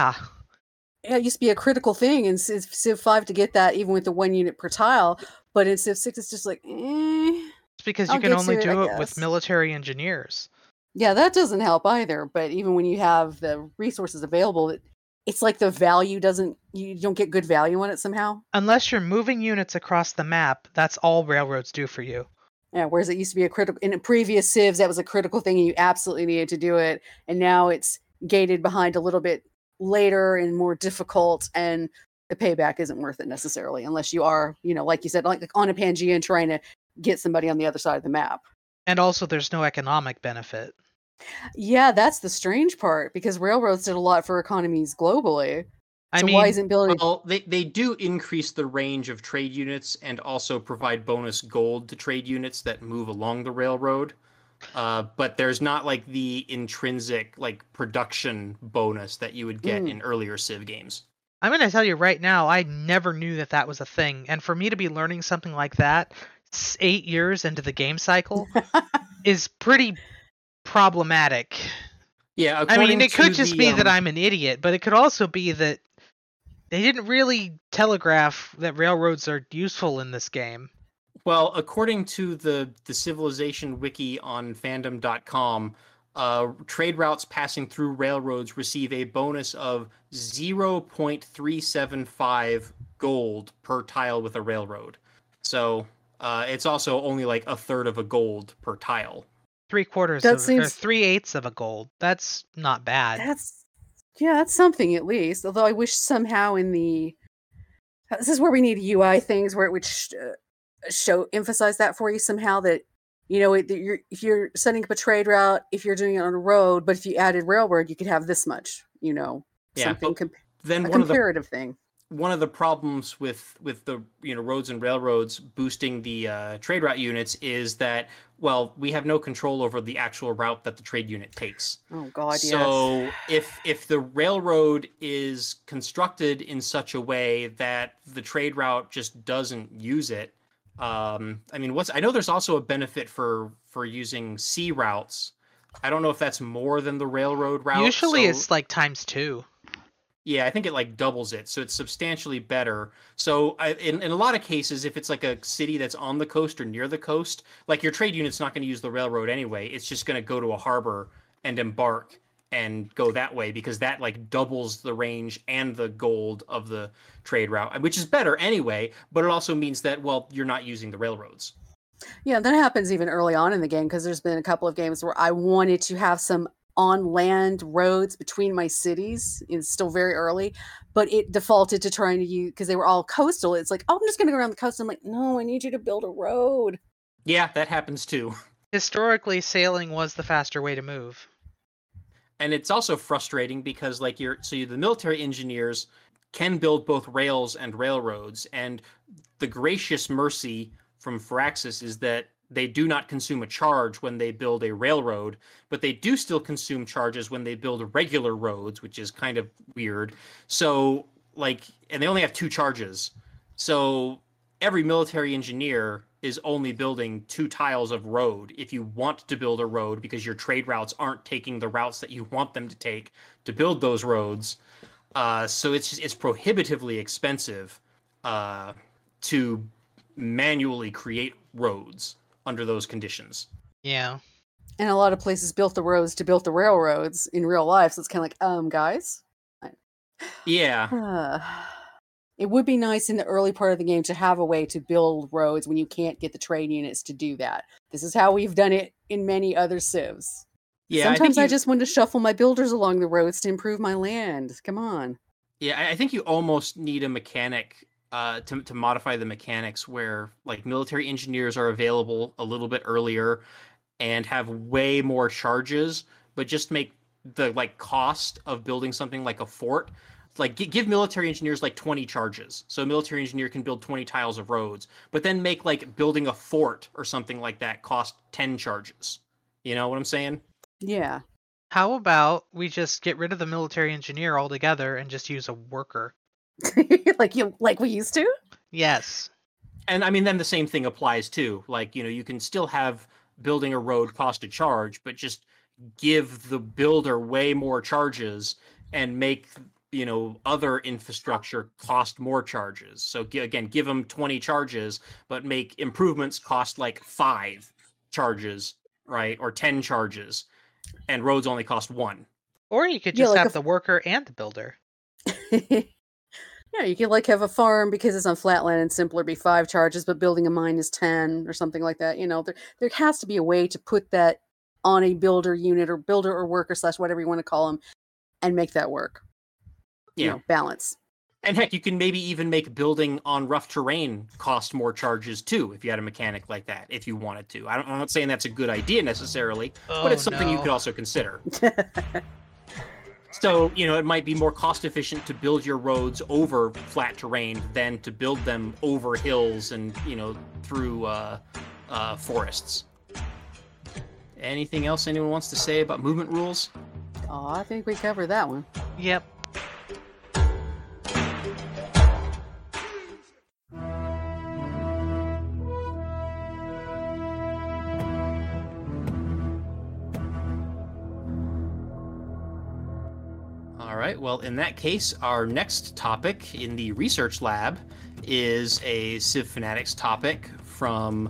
E: be a critical thing in Civ 5 to get that even with the 1 unit per tile, but in Civ 6 it's just like,
B: It's because you can only do it with military engineers.
E: Yeah, that doesn't help either, but even when you have the resources available, it's like the value you don't get good value on it somehow.
B: Unless you're moving units across the map, that's all railroads do for you.
E: Yeah, whereas it used to be in previous civs, that was a critical thing and you absolutely needed to do it. And now it's gated behind a little bit later and more difficult, and the payback isn't worth it necessarily unless you are, like you said, like on a Pangea and trying to get somebody on the other side of the map.
B: And also there's no economic benefit.
E: Yeah, that's the strange part, because railroads did a lot for economies globally. why isn't building?
F: Well, they do increase the range of trade units and also provide bonus gold to trade units that move along the railroad. But there's not like the intrinsic like production bonus that you would get in earlier Civ games.
B: I'm going to tell you right now, I never knew that was a thing. And for me to be learning something like that 8 years into the game cycle is pretty problematic.
F: Yeah,
B: I mean, it could just be that I'm an idiot, but it could also be that they didn't really telegraph that railroads are useful in this game.
F: Well, according to the Civilization wiki on fandom.com, trade routes passing through railroads receive a bonus of 0.375 gold per tile with a railroad. So it's also only like a third of a gold per tile.
B: 3/8 of a gold. That's not bad.
E: That's something at least. Although I wish somehow this is where we need UI things where it would emphasize that for you somehow that if you're setting up a trade route, if you're doing it on a road, but if you added railroad, you could have this much. Something comparative thing.
F: One of the problems with the roads and railroads boosting the trade route units is that we have no control over the actual route that the trade unit takes.
E: Oh God,
F: so if the railroad is constructed in such a way that the trade route just doesn't use it, I know there's also a benefit for using sea routes. I don't know if that's more than the railroad route.
B: Usually it's like ×2.
F: Yeah, I think it like doubles it, so it's substantially better. So in a lot of cases, if it's like a city that's on the coast or near the coast, like your trade unit's not going to use the railroad anyway. It's just going to go to a harbor and embark and go that way because that like doubles the range and the gold of the trade route, which is better anyway, but it also means that, you're not using the railroads.
E: Yeah, that happens even early on in the game because there's been a couple of games where I wanted to have some on land roads between my cities. It's still very early, but it defaulted to trying to use, because they were all coastal. It's like, I'm just going to go around the coast. I'm like, no, I need you to build a road.
F: Yeah, that happens too.
B: Historically, sailing was the faster way to move.
F: And it's also frustrating because the military engineers can build both rails and railroads. And the gracious mercy from Firaxis is that they do not consume a charge when they build a railroad, but they do still consume charges when they build regular roads, which is kind of weird. So, and they only have 2 charges. So every military engineer is only building 2 tiles of road if you want to build a road because your trade routes aren't taking the routes that you want them to take to build those roads. So it's prohibitively expensive to manually create roads under those conditions.
B: Yeah.
E: And a lot of places built the roads to build the railroads in real life. So it's kind of like, guys.
F: Yeah.
E: It would be nice in the early part of the game to have a way to build roads when you can't get the trade units to do that. This is how we've done it in many other civs. Yeah, sometimes I just want to shuffle my builders along the roads to improve my land. Come on.
F: Yeah, I think you almost need a mechanic to modify the mechanics where military engineers are available a little bit earlier and have way more charges, but just make the cost of building something like a fort, give military engineers 20 charges. So a military engineer can build 20 tiles of roads, but then make building a fort or something like that cost 10 charges. You know what I'm saying?
E: Yeah.
B: How about we just get rid of the military engineer altogether and just use a worker?
E: like we used to?
B: Yes.
F: And then the same thing applies too. You can still have building a road cost a charge, but just give the builder way more charges and make other infrastructure cost more charges. So again, give them 20 charges, but make improvements cost 5 charges, right? Or 10 charges, and roads only cost 1.
B: Or you could just have the worker and the builder.
E: Yeah, you could have a farm because it's on flatland and simpler be 5 charges, but building a mine is 10 or something like that. There has to be a way to put that on a builder unit or builder or worker / whatever you want to call them and make that work.
F: Yeah.
E: Balance.
F: And heck, you can maybe even make building on rough terrain cost more charges too if you had a mechanic like that, if you wanted to. I'm not saying that's a good idea necessarily, but it's something you could also consider. So, it might be more cost efficient to build your roads over flat terrain than to build them over hills and, through forests. Anything else anyone wants to say about movement rules?
E: Oh, I think we covered that one.
B: Yep.
F: All right, well, in that case, our next topic in the research lab is a Civ Fanatics topic from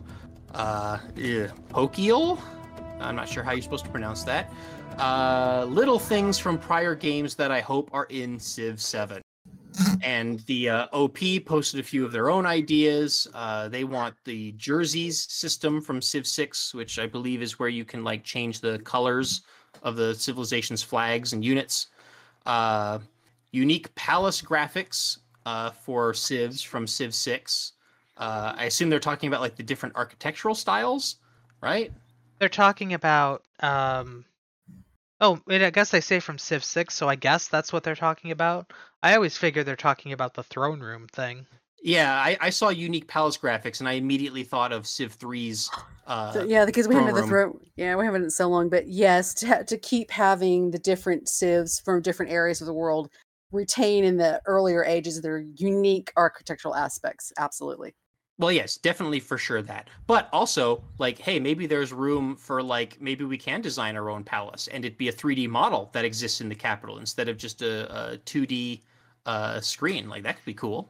F: Pokiel. I'm not sure how you're supposed to pronounce that. Little things from prior games that I hope are in Civ 7. And the OP posted a few of their own ideas. They want the jerseys system from Civ 6, which I believe is where you can change the colors of the civilization's flags and units. Unique palace graphics for Civs from Civ 6. I assume they're talking about the different architectural styles, right?
B: They're talking about I guess they say from Civ 6, so I guess that's what they're talking about. I always figure they're talking about the throne room thing.
F: Yeah, I saw unique palace graphics, and I immediately thought of Civ 3's.
E: Because we haven't had the throne. Yeah, we haven't in so long. But yes, to keep having the different civs from different areas of the world retain in the earlier ages their unique architectural aspects. Absolutely.
F: Well, yes, definitely for sure that. But also, hey, maybe there's room for maybe we can design our own palace and it be a 3D model that exists in the capital instead of just a 2D screen. That could be cool.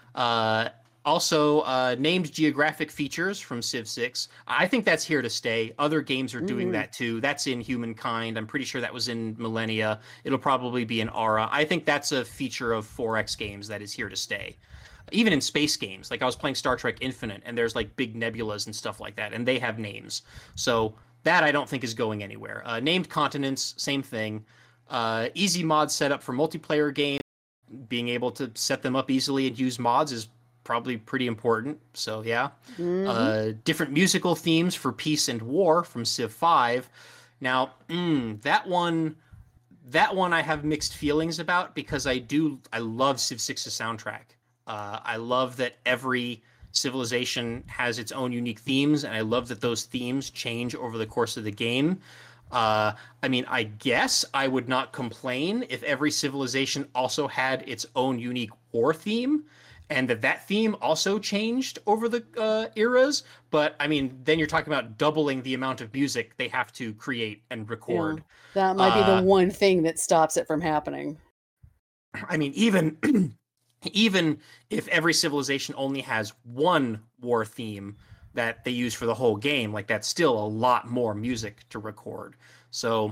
F: Also, named geographic features from Civ 6. I think that's here to stay. Other games are doing that too. That's in Humankind. I'm pretty sure that was in Millennia. It'll probably be in Aura. I think that's a feature of 4X games that is here to stay. Even in space games, I was playing Star Trek Infinite, and there's big nebulas and stuff like that, and they have names. So that I don't think is going anywhere. Named continents, same thing. Easy mod setup for multiplayer games. Being able to set them up easily and use mods is probably pretty important. So yeah. Different musical themes for peace and war from Civ 5. Now, that one I have mixed feelings about because I love Civ 6's soundtrack. I love that every civilization has its own unique themes, and I love that those themes change over the course of the game. I guess I would not complain if every civilization also had its own unique war theme, and that theme also changed over the eras. But then you're talking about doubling the amount of music they have to create and record.
E: Yeah, that might be the one thing that stops it from happening.
F: Even if every civilization only has one war theme that they use for the whole game, that's still a lot more music to record. So,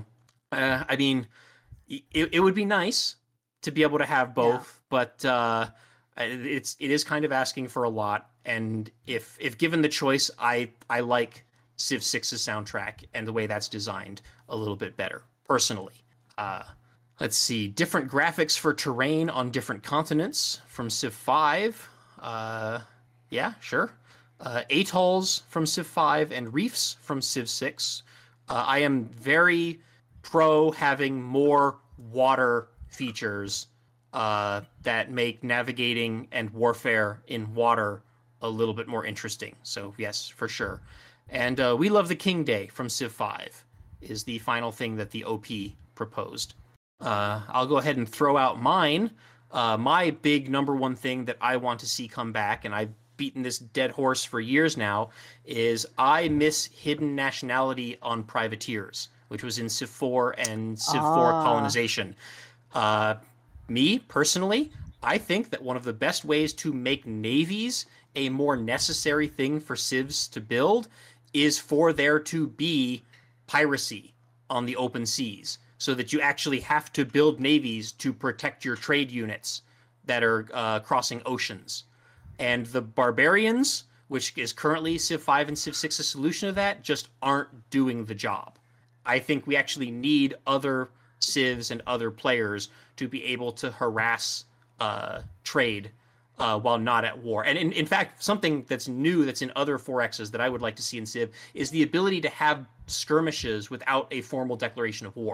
F: it would be nice to be able to have both, but it is kind of asking for a lot. And if given the choice, I like Civ 6's soundtrack and the way that's designed a little bit better, personally. Let's see, different graphics for terrain on different continents from Civ 5. Yeah, sure. Atolls from Civ 5 and reefs from Civ 6. I am very pro having more water features that make navigating and warfare in water a little bit more interesting. So yes, for sure. And We Love the King Day from Civ 5 is the final thing that the OP proposed. I'll go ahead and throw out mine. My big number one thing that I want to see come back, and I've beaten this dead horse for years now, is I miss hidden nationality on privateers, which was in Civ 4 and Civ 4 colonization. Me, personally, I think that one of the best ways to make navies a more necessary thing for civs to build is for there to be piracy on the open seas, so that you actually have to build navies to protect your trade units that are crossing oceans. And the barbarians, which is currently Civ 5 and Civ 6's solution to that, just aren't doing the job. I think we actually need other civs and other players to be able to harass trade while not at war. And in fact, something that's new that's in other 4Xs that I would like to see in Civ is the ability to have skirmishes without a formal declaration of war.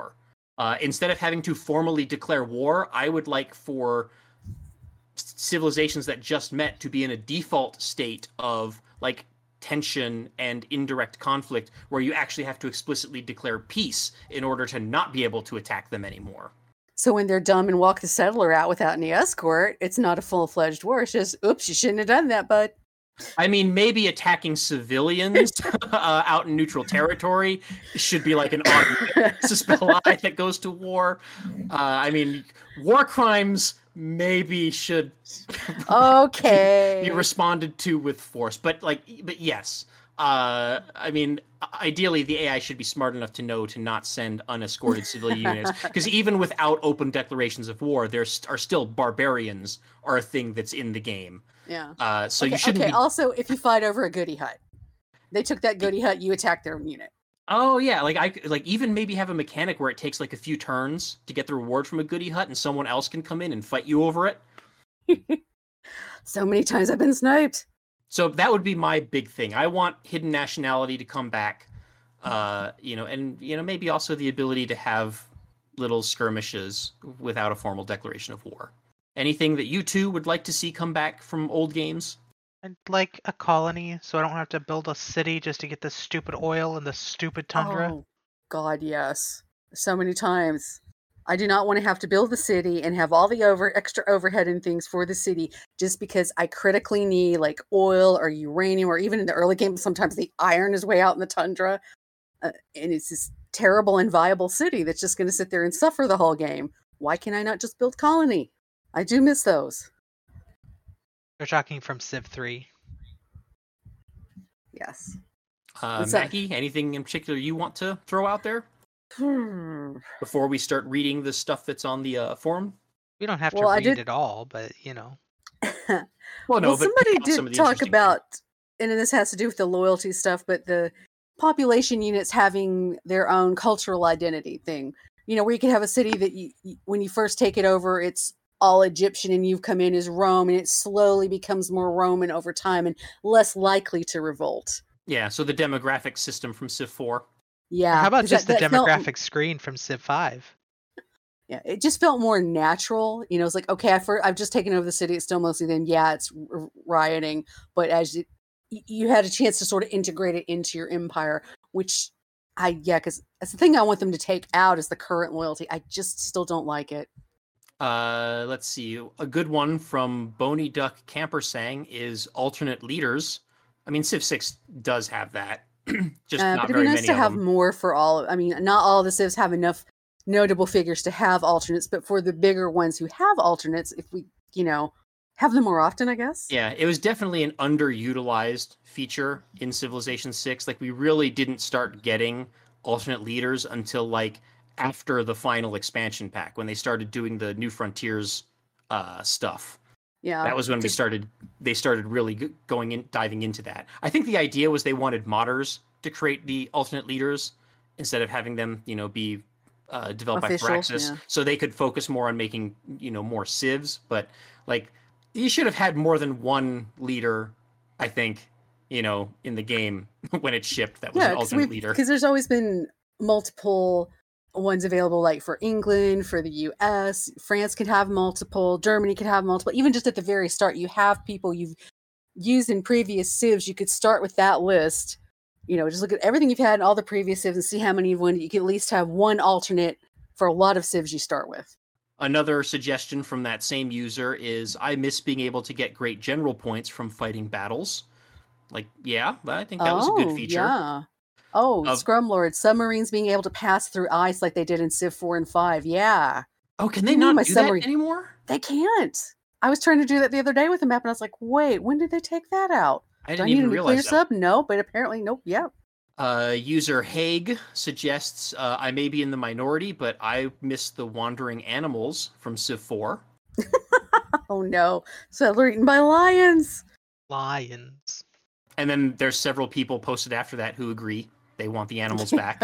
F: Instead of having to formally declare war, I would like for civilizations that just met to be in a default state of like tension and indirect conflict, where you actually have to explicitly declare peace in order to not be able to attack them anymore.
E: So when they're dumb and walk the settler out without any escort, it's not a full-fledged war. It's just, oops, you shouldn't have done that, bud.
F: I mean, maybe attacking civilians out in neutral territory should be like an spell that goes to war. I mean, war crimes maybe should be responded to with force. But yes. I mean, ideally, the AI should be smart enough to know to not send unescorted civilian units, because even without open declarations of war, there are still barbarians are a thing that's in the game.
E: Yeah.
F: So you shouldn't.
E: Okay. Also, if you fight over a goody hut, they took that goody hut, you attack their unit.
F: Oh yeah, even maybe have a mechanic where it takes like a few turns to get the reward from a goody hut, and someone else can come in and fight you over it.
E: So many times I've been sniped.
F: So that would be my big thing. I want hidden nationality to come back, and maybe also the ability to have little skirmishes without a formal declaration of war. Anything that you two would like to see come back from old games?
B: I'd like a colony, so I don't have to build a city just to get this stupid oil and the stupid tundra.
E: Oh, God, yes. So many times. I do not want to have to build the city and have all the extra overhead and things for the city just because I critically need like oil or uranium, or even in the early game, sometimes the iron is way out in the tundra. And it's this terrible and viable city that's just going to sit there and suffer the whole game. Why can I not just build colony? I do miss those.
B: You're talking from Civ 3.
E: Yes.
F: Mackie, anything in particular you want to throw out there? Before we start reading the stuff that's on the forum?
B: We don't have to read it all, but
E: Well, somebody did talk about, and this has to do with the loyalty stuff, but the population units having their own cultural identity thing. Where you can have a city that when you first take it over, it's all Egyptian and you've come in as Rome, and it slowly becomes more Roman over time and less likely to revolt.
F: Yeah, so the demographic system from Civ 4.
E: Yeah.
B: How about just the demographic screen from Civ 5?
E: Yeah, it just felt more natural. It's like, okay, I've just taken over the city. It's still mostly them. Yeah, it's rioting. But as you had a chance to sort of integrate it into your empire, which because that's the thing I want them to take out is the current loyalty. I just still don't like it.
F: Let's see. A good one from Boney Duck Camper Sang is alternate leaders. I mean, Civ 6 does have that. Just not
E: but
F: very many.
E: It'd be nice to have more for all. I mean, not all the Civs have enough notable figures to have alternates, but for the bigger ones who have alternates, if we, have them more often, I guess.
F: Yeah, it was definitely an underutilized feature in Civilization 6. Like, we really didn't start getting alternate leaders until after the final expansion pack, when they started doing the New Frontiers stuff.
E: Yeah,
F: that was when they started really diving into that. I think the idea was they wanted modders to create the alternate leaders instead of having them, be developed
E: official,
F: by Firaxis, so they could focus more on making, more civs. But you should have had more than one leader, I think, in the game when it shipped. That was an alternate leader.
E: Because there's always been multiple ones available, like for England, for the US, France can have multiple, Germany can have multiple. Even just at the very start, you have people you've used in previous civs. You could start with that list. Just look at everything you've had in all the previous civs and see how many you've won. You can at least have one alternate for a lot of civs you start with.
F: Another suggestion from that same user is, I miss being able to get great general points from fighting battles. I think that was a good feature.
E: Yeah. Scrumlord, submarines being able to pass through ice like they did in Civ 4 and 5. Yeah.
F: Oh, can they not do that anymore?
E: They can't. I was trying to do that the other day with the map, and I was like, wait, when did they take that out?
F: I didn't even realize that.
E: Sub? No, but apparently, nope. Yeah.
F: User Haig suggests, I may be in the minority, but I miss the wandering animals from Civ 4.
E: Oh no. So they're eaten by lions.
B: Lions.
F: And then there's several people posted after that who agree they want the animals back.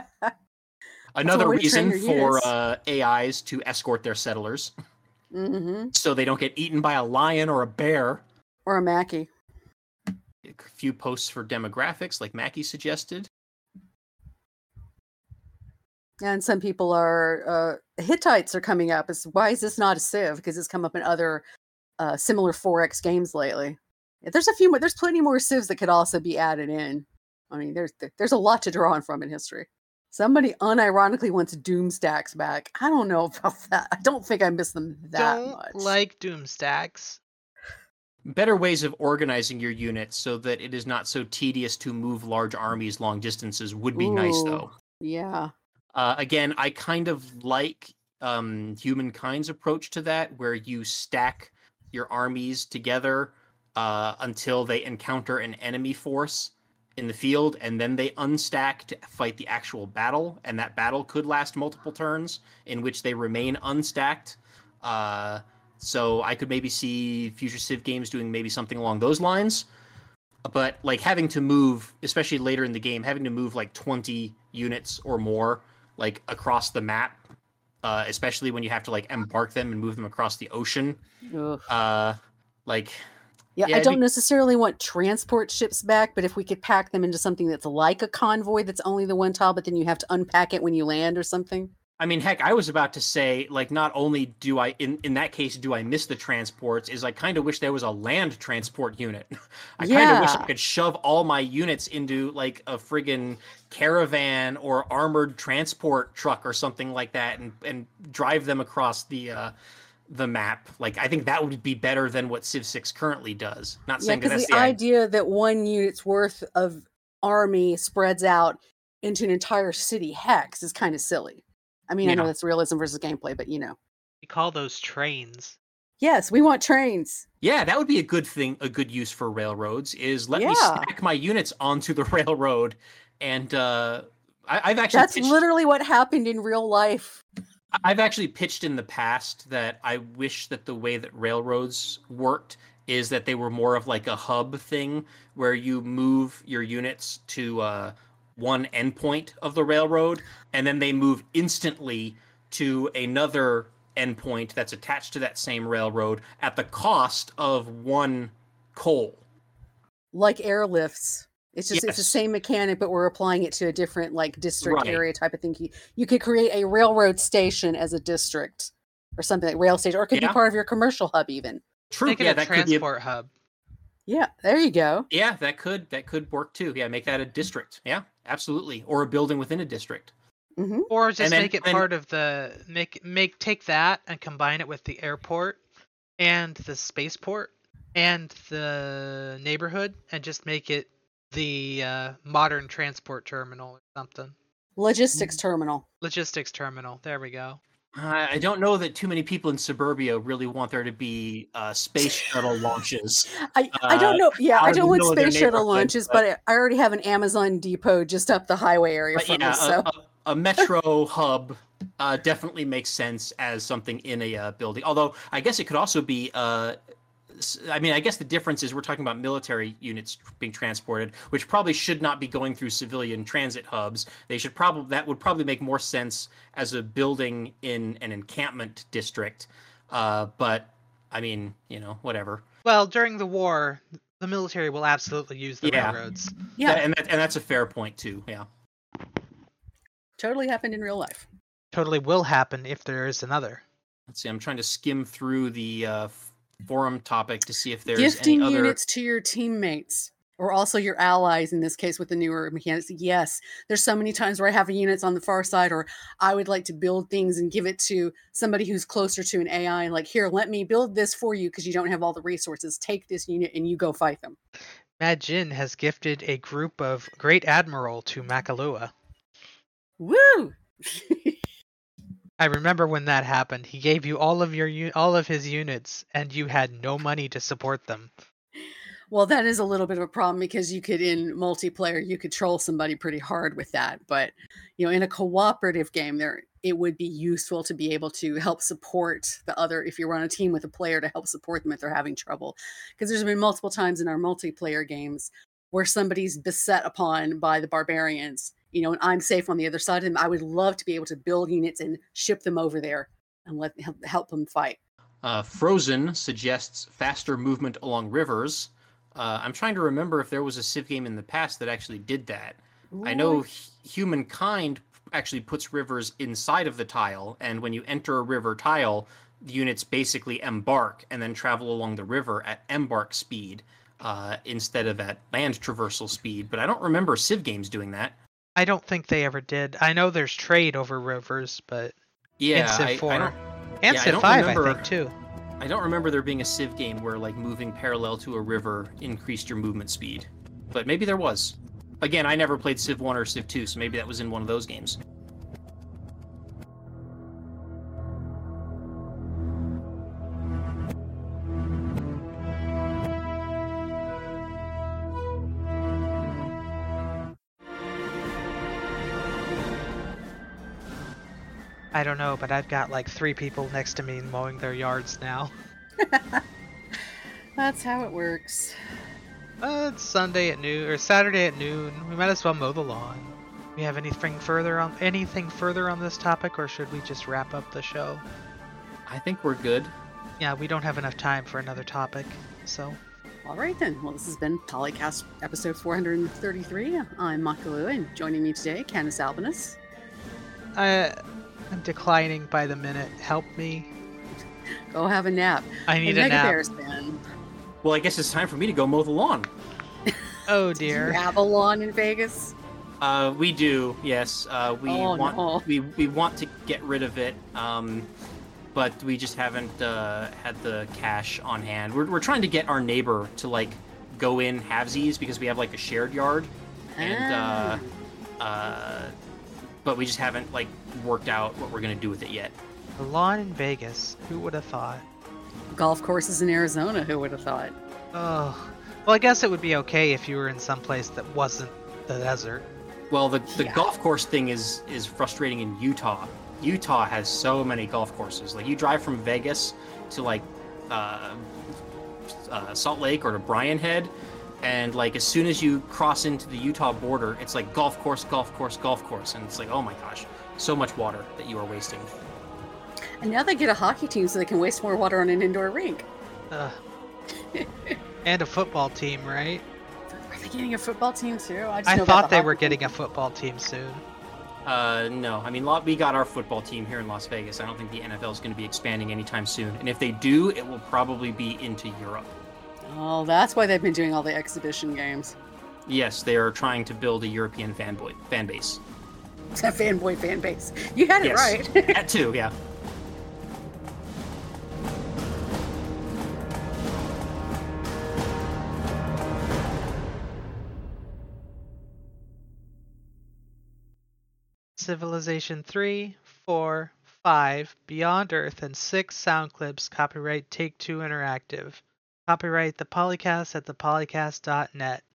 F: Another reason for AIs to escort their settlers.
E: Mm-hmm.
F: So they don't get eaten by a lion or a bear.
E: Or a Mackie.
F: A few posts for demographics, like Mackie suggested.
E: And some people are Hittites are coming up. Why is this not a Civ? Because it's come up in other similar 4X games lately. There's a few more. There's plenty more Civs that could also be added in. I mean, there's a lot to draw on from in history. Somebody unironically wants Doomstacks back. I don't know about that. I don't think I miss them that much.
B: Like Doomstacks.
F: Better ways of organizing your units so that it is not so tedious to move large armies long distances would be nice, though.
E: Yeah.
F: Again, I kind of like Humankind's approach to that, where you stack your armies together until they encounter an enemy force in the field, and then they unstack to fight the actual battle, and that battle could last multiple turns in which they remain unstacked. So I could maybe see future Civ games doing maybe something along those lines. But like having to move, especially later in the game, having to move like 20 units or more like across the map, especially when you have to like embark them and move them across the ocean.
E: Yeah, I don't necessarily want transport ships back, but if we could pack them into something that's like a convoy that's only the one tile, but then you have to unpack it when you land or something.
F: I mean, heck, I was about to say, like, not only do I, in that case, do I miss the transports, is I kind of wish there was a land transport unit. I kind of wish I could shove all my units into, like, a friggin' caravan or armored transport truck or something like that and drive them across the map. Like, I think that would be better than what Civ 6 currently does. Not saying that that's
E: the idea that one unit's worth of army spreads out into an entire city hex is kind of silly. I mean, I know that's realism versus gameplay, but
B: We call those trains.
E: Yes, we want trains.
F: Yeah, that would be a good thing, a good use for railroads, is let me stack my units onto the railroad. And I've actually
E: That's literally what happened in real life.
F: I've actually pitched in the past that I wish that the way that railroads worked is that they were more of like a hub thing where you move your units to one endpoint of the railroad, and then they move instantly to another endpoint that's attached to that same railroad at the cost of one coal.
E: Like airlifts. It's just it's the same mechanic, but we're applying it to a different like district area type of thing. You could create a railroad station as a district or something like rail station, or it could be part of your commercial hub even.
F: True.
B: Make it a transport hub.
E: Yeah, there you go.
F: Yeah, that could work too. Yeah, make that a district. Yeah, absolutely. Or a building within a district.
E: Mm-hmm.
B: Or just make it part of the take that and combine it with the airport and the spaceport and the neighborhood and just make it the modern transport terminal or something.
E: Logistics terminal.
B: Logistics terminal. There we go.
F: I don't know that too many people in suburbia really want there to be space shuttle launches.
E: I don't know. Yeah, I don't want space shuttle launches, but I already have an Amazon depot just up the highway area from us. So.
F: A metro hub definitely makes sense as something in a building. Although I guess it could also be. I mean, I guess the difference is we're talking about military units being transported, which probably should not be going through civilian transit hubs. That would probably make more sense as a building in an encampment district. But I mean, whatever.
B: Well, during the war, the military will absolutely use the railroads.
E: Yeah,
F: and that's a fair point too. Yeah,
E: totally happened in real life.
B: Totally will happen if there is another.
F: Let's see. I'm trying to skim through the forum topic to see if there's
E: gifting
F: any other
E: units to your teammates or also your allies in this case with the newer mechanics. Yes, there's so many times where I have units on the far side, or I would like to build things and give it to somebody who's closer to an AI and like, here, let me build this for you because you don't have all the resources. Take this unit and you go fight them.
B: Mad Jin has gifted a group of Great Admiral to Makalua.
E: Woo!
B: I remember when that happened. He gave you all of his units, and you had no money to support them.
E: Well, that is a little bit of a problem because you could, in multiplayer, you could troll somebody pretty hard with that. But in a cooperative game, it would be useful to be able to help support the other if you're on a team with a player to help support them if they're having trouble. Because there's been multiple times in our multiplayer games where somebody's beset upon by the barbarians. And I'm safe on the other side of them. I would love to be able to build units and ship them over there and help them fight.
F: Frozen suggests faster movement along rivers. I'm trying to remember if there was a Civ game in the past that actually did that.
E: Ooh.
F: I know Humankind actually puts rivers inside of the tile, and when you enter a river tile, the units basically embark and then travel along the river at embark speed instead of at land traversal speed. But I don't remember Civ games doing that.
B: I don't think they ever did. I know there's trade over rivers, but
F: yeah,
B: in Civ 4
F: I don't,
B: and
F: yeah,
B: Civ
F: I
B: 5,
F: remember,
B: I think too.
F: I don't remember there being a Civ game where like moving parallel to a river increased your movement speed, but maybe there was. Again, I never played Civ 1 or Civ 2, so maybe that was in one of those games.
B: I don't know, but I've got like 3 people next to me mowing their yards now.
E: That's how it works.
B: It's Sunday at noon or Saturday at noon. We might as well mow the lawn. We have anything further on this topic, or should we just wrap up the show?
F: I think we're good.
B: Yeah, we don't have enough time for another topic, so.
E: All right then. Well, this has been Polycast episode 433. I'm Makalu, and joining me today, Canis Albinus.
B: I'm declining by the minute. Help me.
E: Go have a nap.
B: I need a nap.
E: Bears fan.
F: Well, I guess it's time for me to go mow the lawn.
B: Oh dear.
E: Do you have a lawn in Vegas?
F: We do. Yes. We want to get rid of it. But we just haven't had the cash on hand. We're trying to get our neighbor to like go in halvesies because we have like a shared yard, and but we just haven't like worked out what we're gonna do with it yet.
B: A lawn in Vegas. Who would have thought?
E: Golf courses in Arizona. Who would have thought?
B: Oh, well, I guess it would be okay if you were in some place that wasn't the desert.
F: Well, the golf course thing is frustrating in Utah. Utah has so many golf courses. Like you drive from Vegas to like Salt Lake or to Bryan Head, and like as soon as you cross into the Utah border, it's like golf course, golf course, golf course, and it's like, oh my gosh, so much water that you are wasting.
E: And now they get a hockey team so they can waste more water on an indoor rink.
B: And a football team, right?
E: Are they getting a football team too?
B: I thought they were getting a football team soon.
F: No. I mean, we got our football team here in Las Vegas. I don't think the NFL is going to be expanding anytime soon. And if they do, it will probably be into Europe.
E: Oh, that's why they've been doing all the exhibition games.
F: Yes, they are trying to build a European fan base.
E: Fanboy fan base. You had it right.
F: That too, yeah.
B: Civilization 3, 4, 5, Beyond Earth, and 6 sound clips. Copyright Take-Two Interactive. Copyright The Polycast at thepolycast.net.